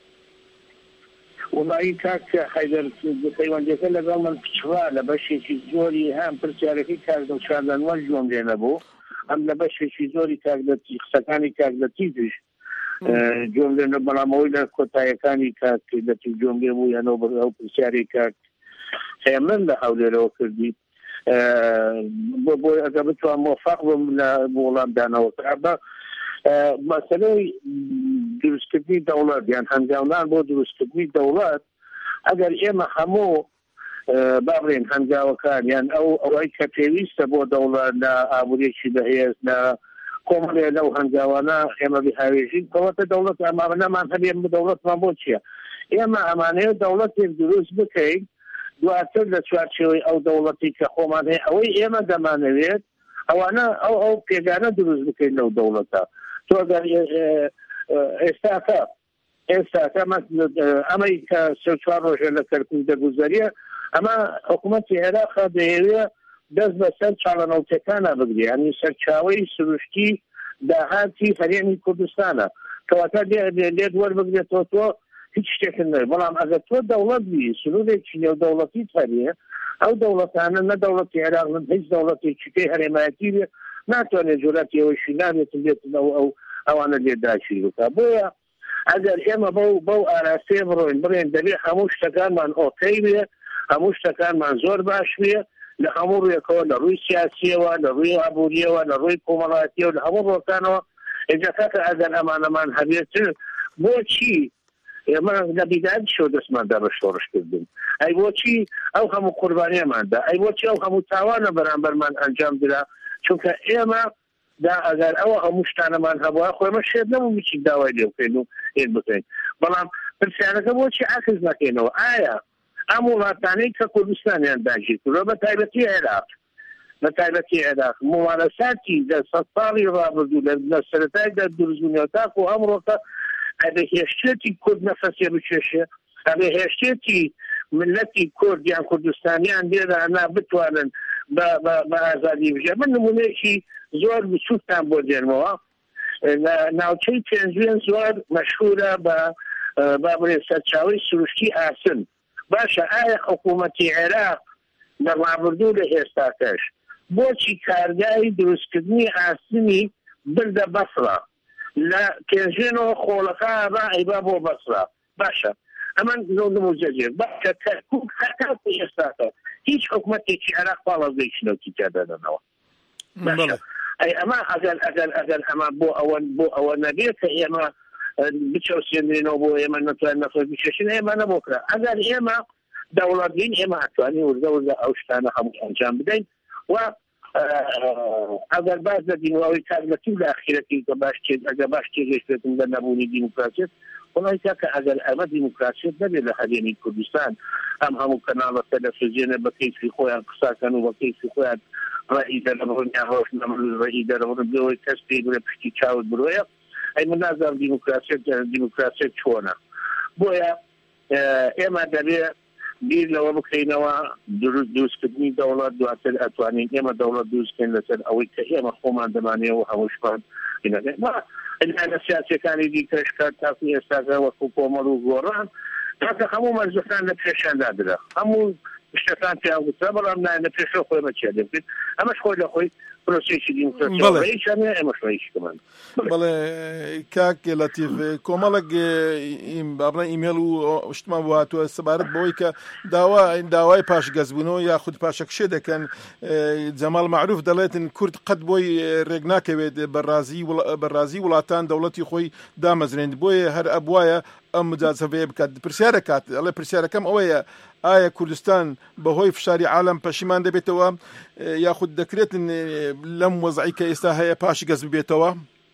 Speaker 19: وڵایی کاک حەیدەر پەیوەندیەکە لەگەڵ من پچڕا لە بەشێکی زۆری هەم پرسیارەکەی کاکدە چاردانوان جوۆم لێ نەبوو ئەم لە بەشێکی زۆری کاکدەتی قسەکانی کاکدەتی دوش جوۆم لێ بەڵامەوەی لە کۆتاییەکانی کاکدەتی جوۆم لێ بوو یانەوە ئەو پرسیاری کاک من لە هەولێرەوە کردی بۆ ئەگە بتوان مۆفاق بم لە وەڵامدانەوە بە مەسەلەی دروستکردنی دەوڵەت یان هەنگاونان بۆ دروستکردنی دەوڵەت ئەگەر ئێمە هەموو باڕێن هەنگاوەکان یان ئەوەی کە پێویستە بۆ دەوڵەت لە ئابوورێکی بەهێز لە کۆمەڵێ لەو هەنگاوانە ئێمە بهاوێژین کەواتە دەوڵەت ئەمانەمان هەبێن دەوڵەتمان بۆ چییە؟ ئێمە ئەمانەیە دەوڵەتێک دروست بکەین دواتر لە چوارچێوەی ئەو دەوڵەتی کە خۆمان هەیە ئەوەی ئێمە دەمانەوێت ئەوانە ئەو پێگانە دروست بکەین لەو دەوڵەتە تۆ ئێستاکە ئەمەی کە سێ چوار ڕۆژە لە کەرکووک دەگوزاریە ئەمە حکوومەتی عێراقا دەیەوێ دەست بەسەر چاڵەنەوتەکانە بگرێ ینی سەرچاوەی سروشتی داهاتی هەرێمی کوردستانە کەواتە لێت وەربگرێتەوە تۆ هیچ شتێکن نەوێت بەڵام ئەگەر تۆ دەوڵەت بی سنوورێکی نێودەوڵەتی هەبێ ئەو دەوڵەتانە نە دەوڵەتی عێراق هیچ دەوڵەتێکی پێی هەرێمایەتی بێ ناتوانێت جوڵەتی ئەوەشی نابێتن بێتن ئەوانە لێداچی بکە بۆیە ئەگەر ئێمە بەو ئاراستەیە بڕۆین دەبێت هەموو شتەکانمان ئۆکەی بێ هەموو شتەکانمان زۆر باش بێ لە هەموو ڕێکەوە لە ڕووی سیاسیەوە لە ڕووی ئابووریەوە لە ڕووی کۆمەڵایەتیەوە لە هەموو ڕۆکانەوە ئێجاکەکە ئەگەر ئەمانەمان هەبێتتر بۆچی ئێمە لە بیداد شۆ دەستماندا بە شۆڕشکردن ئەی بۆچی ئەو هەموو قوربانیەماندا ئەی بۆچی ئەو هەموو تاوانە بەرامبەرمان ئەنجام درا چونکە ئێمە دا ئەگەر ئەوە هەموو شتانەمان هەبووە خۆمە شێت نەبوو بچین داوای لێ بکەین و هێن بکەین بەڵام پرسیارەکە بۆچی عاکس نەکەینەوە ئایا ئەم وڵاتانەی کە کوردستانیان داگیر کردووە بە تایبەتی عێراق بە تایبەتی عێراق ممارەساتی لە سەد ساڵی ڕابردوو لە سەرەتایدا دروستبوونەوە تاکو ئەمڕۆکە ئەبێ هێشتێتی کورد نەفەسێ بچێشێ ئەبێ هێشتێتی ملەتی کورد یان کوردستانیان لێرانە بتوانن بە ئازادی بژێ من نمونەیەکی زۆر بچووکتان بۆ دێنمەوە ناوچەی پێنجوێن زۆر مەشهورە بە بابرێ سەرچاوەی سروشتی ئاسن باشە ئایا حکوومەتی عێراق لە ڕابردوو لە ئێستاکەش بۆچی کارگای دروستکردنی ئاسنی بردە بەسڕە لە پێنجێنەوە خۆڵەکە با ئەیبا بۆ بەسڕە باشە ئەمە نموزەجێت باشە کەرکووک هەتاکو ئێستاکە هیچ حکوومەتێکی عێراق پاڵەزەیشنەوەکی تیادەدەنەوە باشە ئەی ئەمە ئەگەر ئەمە بۆ ئەوە نەبێت کە ئێمە بچەوسێنێنەوە بۆ ئێمە نەتوان نەخۆی بچێشن ئێمە نەبۆکرا ئەگەر ئێمە دەوڵەت بین ئێمە هاتوانی وردە ئەو شتانە هەموو ئەنجام بدەین و ئەگەر باز لە دینواوی کارمەتی و لە ئەخیرەتی کە ئەگەر باش تێگەشتێتن لە نەبوونی دیموکراسیت وڵی کاکە ئەگەر ئەمە دیموکراسیت نەبێت لە هەرێمی کوردستان ئەم هەموو کەناڵە تەلەڤیزیۆنە بە کەیفی خۆیان قساکەن و بە کەیفی خۆیان ڕێی دەرەبڕن یا ڕۆژ ڕێی دەرەبڕن بۆی کەس پێی بڵێ پشتی چاوت بڕۆیە ئەی من نازانم دیموکراسیت چۆنە بۆیە ئێمە دەبێت بیر لەوە بکەینەوە دروستکردنی دەوڵەت دواتر ئەتوانین ئێمە دەوڵەت دروستکەین لەسەر ئەوەی کە ئێمە خۆمان دەمانێت و هەمووشمان لە سیاسەکانی دیکەش کات تاکو ئێستاکە وەکو کۆمەڵ و گۆڕان تاکە هەموو مەرجەکان لە پێشاندادرا هەموو شتەکان پێیان گوترا بەڵام لە پێشەوە خۆی بەچێ دەبێت ئەمەش خۆی لە خۆی پرۆسێکی دیموکراسیەوە ئێمە شوەیشکمان
Speaker 18: بەڵێ کاک لەتیف کۆمەڵک بابڵێ ئیمێل و شتمان بۆ هاتووە سەبارەت بەوەی کە داوای پاشگەزبوونەوە یا خود پاشەکشێ دەکەن جەمال معروف دەڵێتن کورد قەت بۆی ڕێک ناکەوێت بەڕازی وڵاتان دەوڵەتی خۆی دامەزرێن بۆیە هەر ئەبوایە ئەم مجازەفەیە بکات پرسیارە کات ئەڵێ پرسیارەکەم ئەوەیە ئایا کوردستان بەهۆی فشاری عالم پەشیمان دەبێتەوە یاخود دەکرێتن لەم وەزعی کە ئێستا هەیە پاشی گەز ببێتەوە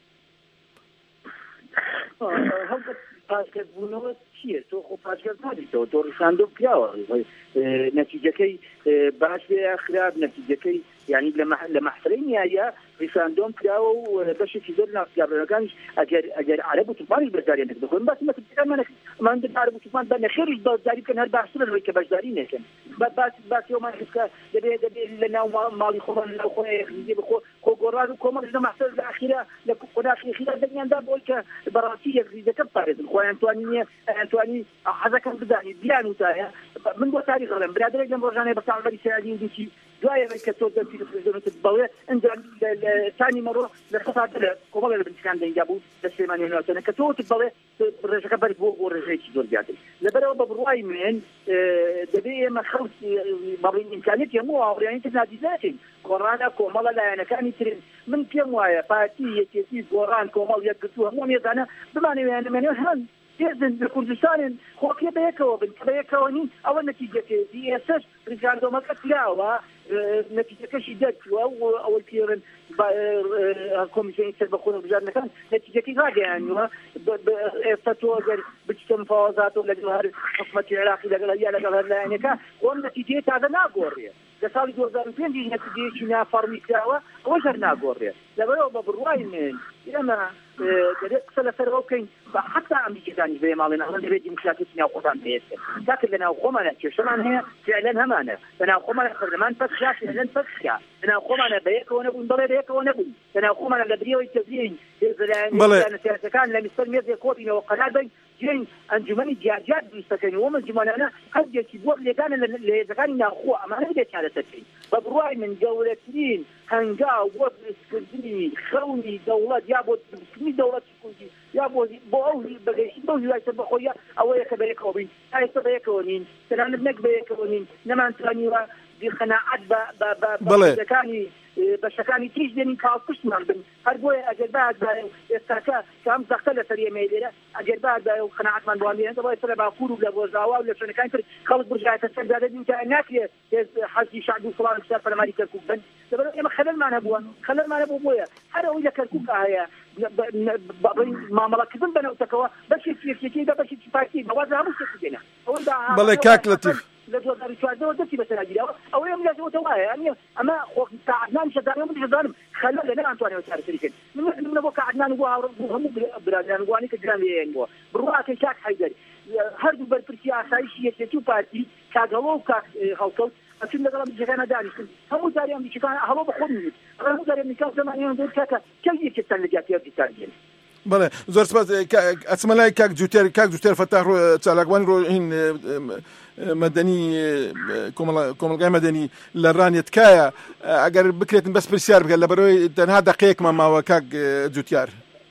Speaker 11: پاشگەزبوونەوە چییە تۆ خۆ پاشگەز نابیتەوە تۆ ڕشاندۆ پیاوە نەتیجەکەی باش بێ خراپ نەتیجەکەی یعنی لە مەحفەرەی نیایە ڕشاندۆم کراوە و بەشێکی زۆر ناوسیابرەکانیش ئەگەر عەرەب و توپانیش بەشداریان دەکەن باسی مەتەکەمان عەرەب و توپان بە نەخێریش بەشداری بکەن هەر باشترە لەوەی کە بەشداری نەکەن باسی ئەومان حسکە دەبێت لە ناو ماڵی خۆمان لەناو خۆی بخۆ کۆگۆڕان و کۆمەڵ لە مەحفەر لە ئاخیرە لە قۆناغی خیرا دەنیاندا بۆی کە بەڕاستی یەکریزەکە بپارێزن خۆیان توانی حەزەکەم بدانیت بیان وتایە من بۆ تاریخ دەڵێم برادرێک لەم ڕۆژانەیە بە ساڵبەری سەیادی وتی دوایە کە تۆ دەرسی پرزیدنت بەڵێ ئەنجام تانی مەڕۆ لە سەفات لە کۆمەڵە لە بنچکان دەنگا بوو لە سلێمانی ناوچەنە کە تۆ وتت بەڵێ ڕێژەکە بەری بۆ ڕێژەیەکی زۆر زیاتر لەبەرەوە بە بڕوای من دەبێ ئێمە خەڵکی بەڵێن ئیمکانێت هەموو ئاوڕیانی تر نادیداکەین گۆڕانە کۆمەڵە لایەنەکانی ترن من پێم وایە پارتی یەکێتی گۆڕان کۆمەڵ یەکگرتووە هەموو مێدانە بمانەوێنمێنێ هەن هێزن لە کوردستانن خۆکێ بەیەکەوە بن کە بەیەکەوە نین ئەوە نەتیجەکەی ئێسش ریزاندۆمەکە کراوە نەتیجەکەشی دەرچووە و ئەوەی پێرن کۆمیسیۆنی سەربەخۆن و بژاردنەکان نەتیجەکەی ڕاگەیانوە ئێستا تۆ ئەگەر بچتە مفاوەزاتەوە لەگەڵ هەر حکومەتی عێراقی لەگەڵ یا لەگەڵ هەر لایەنەکە ئەوم نەتیجەی تازە ناگۆڕێ لە ساڵی 2005 نەتیجەیەکی نافەڕمی کراوە ئەوەش هەر ناگۆڕێ لەبەرەوە بە بڕوای من ئێمە دەبێت قسە لەسەرەوە بکەین بە حتا ئەمریکەکانی بێ ماڵێن ئەوە دەبێت دیموکراتیەتی ناو خۆمان بێتن تاکە لە ناو خۆمانە کێشەمان هەیە فعلەن هەمانە لە ناو خۆمانە پەرلەمان پەسیا فعلەن پەسیا لە ناو خۆمانە بەیەکەوە نەبوون بەڵێ بەیەکەوە نەبوون لە ناو خۆمانە لە بریەوەی تەزیین هێزلایەنە سیاسەکان لە میسەر مێزێک کۆبینەوە قەرار بین جێن ئەنجومەنی جیاجات دروستەکەین وەمە ئەنجومەنانە هەندێکی بۆ لێگانە لە هێزەکانی ناوخۆ ئەمانە دەبێت چارەسەرکەین بە بڕوای من گەورەترین هەنگاو بۆ دروستکردنی خەونی دەوڵەت یا بۆ دروستکردنی دەوڵەتی کوردی یا بۆ ئەو بەگەشتن بەو هیوای سەربەخۆیە ئەوەیە کە بەیەکەوە بین ئێستا بەیەکەوە نین تەنانەت نەک بەیەکەوە نین نەمانتوانیوە بیخەناعەت بە بەشەکانی تریش دێنین کاڵپشتمان بن هەر بۆیە ئەگەر بادایە ئێستاکە کام زەختە لە سەریەمەی لێرە ئەگەر بادایە و خەناعەتمان بۆوان بێنن دەبای سەر لە باکوور و لە بۆژاوا و لە شوێنەکانی تر خەڵک بژایەتە سەردادە بینکە ناکرێت حەزی شعبی و فڵان سەر پەرلەمانی کەرکووک بن دەبێت ئێمە خەلەلمان هەبووە بۆیە هەر ئەوەی لە کەرکووک هەیە مامەڵەکردن بەنەوتەکەەوە بەشێکی یەکێکی دا بەشێکی پارتی بەواز هەموو شتێک دێنە
Speaker 18: بەڵێ کاک لەتیف
Speaker 11: لە 2014 دەستی بەسەراگیرەوە ئەوەیە ملاتەوە وایە ئەمە عدنان شەدانە من دەزانم خەلە لە نەمانتوانێت چارەسەریکەین من بۆ کە عدنان بۆ هەموو برادرانگوانی کە گران لێیان بووە بڕواکەی کاک حەیدەر هەردوو بەرپرسی ئاسایشی یەکێتی و پارتی کاگەڵۆ و کاک هەڵکەوت ئەچون لەگەڵ ئەمریکەکانە دانیشتن هەموو جاری ئەمریکەکان هەڵۆ بە خۆم نوێت هەموو جاری ئەمریکا زمانیان دەور کاکە کەی یەکێتان لە جیاتی ئەمریکان
Speaker 18: بەڵێ زۆر سپاس ئەچمە لای کاک جوتێر فەتاح چالاکوانی ڕۆژین مەدەنی کۆمەلگای مەدەنی لە ڕانێت تکایە ئەگەر بکرێتن بەس پرسیار بکە لەبەرەوەی تەنها دەقەیەکمان ماوە کاک جوتیار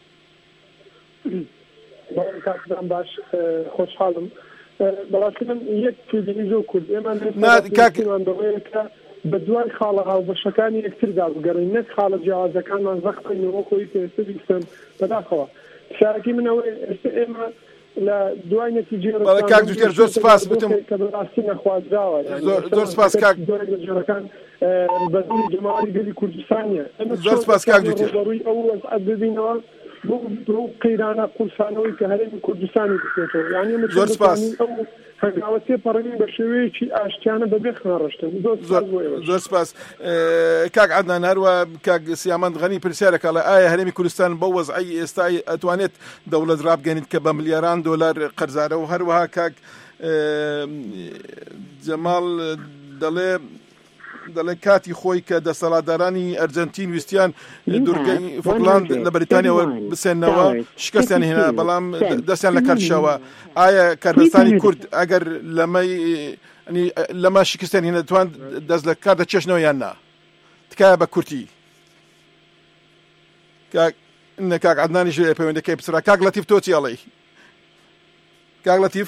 Speaker 1: کاکدان باش خۆشحاڵم بەڵاستی من یەک توودنی زۆر کورد ئێمان دەڵێکە بە دوای خاڵە هاوبەشەکانی یەکتردا بگەڕین نەک خاڵە جیاوازەکانمان زەختینەوە خۆی پێویستە بیستن بەداخەوە شارەکی منەوەی ئێستا ئێمە لە دوای نەتیجێ
Speaker 18: کاک جوتێر زۆر سپاس بتم
Speaker 1: کە بەڕاستی نەخوازراوە
Speaker 18: زۆر سپاس کاک
Speaker 1: لە جۆرەکان بەدڵی جەماعەتی گەلی کوردستانیە
Speaker 18: زۆر سپاس کاک جوتێر
Speaker 1: ڕووبەڕووی ئەو وەزعەت ببینەوە بۆ قەیرانە قورسانەوەی کە هەرێمی کوردستانی بکرێتەوە یعنی
Speaker 18: زۆر سپاس
Speaker 1: هەنگاوە تێپەڕین بە شێوەیەکی ئاشتیانە بەبێ خناڕشتن
Speaker 18: زۆر سپاس کاک عەدنان هەروە کاک سیامەند غەنی پرسیارەکە لە ئایا هەرێمی کوردستان بە وەزعی ئێستای ئەتوانێت دەوڵەت ڕابگەنێت کە بە ملیاران دۆلار قەرزارە و هەروەها کاک جەماڵ دەڵێ کاتی خۆی کە دەسەڵاتدارانی ئەرجەنتین ویستیان دوورگەی فۆکلاند لە بەریتانیەوە بسێنەوە شکستیان هێنا بەڵام دەستیان لە کارشەوە ئایا کاربستانی کورد ئەگەر لەمە شکستیان هێنا دەتوان دەست لە کار دەچێشنەوە یان نا تکایە بە کورتی کاک عەدنانیش پەیوەندەکەی پرسرا کاک لەتیف تۆ چی ئەڵێی کاک لەتیف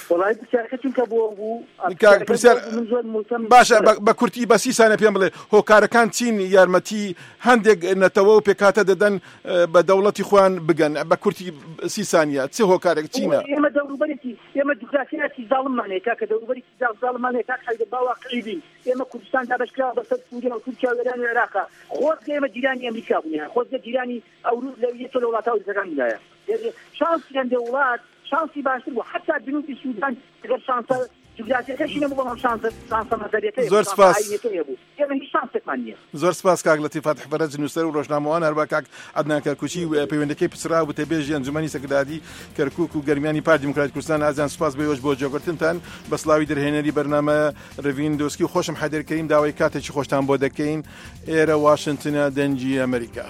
Speaker 18: باشە بە کورتی بە 30 سانە پێم بڵێ هۆکارەکان چین یارمەتی هەندێک نەتەوە و پێکاتە دەدەن بە دەوڵەتی خۆیان بگەن بە کورتی 30 سانیە چ هۆکارێک چینە
Speaker 11: ئێمە دەوروبەرێکی ئێمە دیموکراسیەتی زاڵمانەیە کاکە دەوروبەرێکی زاڵمانەیە کاک حەیدەر باواقعی بین ئێمە کوردستان دابەشکراوە بەسەر سووریا و تورکیا و ئێران و عێراقا خۆزگە ئێمە جیرانی ئەمریکا بووین خۆزگە جیرانی ئەوروپ لە یەکێ لە وڵاتە ئەوروپیەکانیدایە شانسی هەندێک وڵات شانسی باشتر بوو حتا جنوبی سوودان ئەگەر شانسە جوگرافیەکەشی نەبوو بەڵام شانسە مەزەریەکەی
Speaker 18: زۆر سپاس
Speaker 11: ئێمە هیچ شانسێکمان نییە
Speaker 18: زۆر سپاس کاک لەتیف فاتح بەرەز نووسەر و ڕۆژنامەوان هەروە کاک عەدنان کەرکوچی پەیوەندەکەی پچرا و تێبێژی ئەنجومەنی سەکرداری کەرکووک و گەرمیانی پارتی دیموکراتی کوردستان ئازان سپاس بەوەش بۆ جێگرتنتان بە سڵاوی دەرهێنەری بەرنامە ڕڤین دۆسکی و خۆشم حەیدەرکەریم داوای کاتێکی خۆشتان بۆ دەکەین ئێرە واشنتنە دەنجی ئەمریکا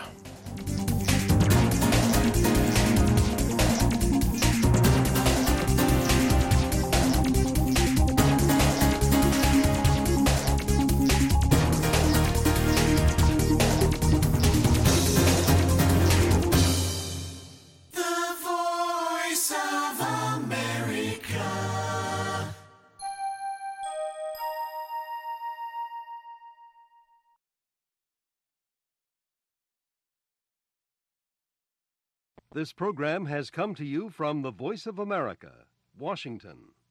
Speaker 6: This program has come to you from the Voice of America, Washington.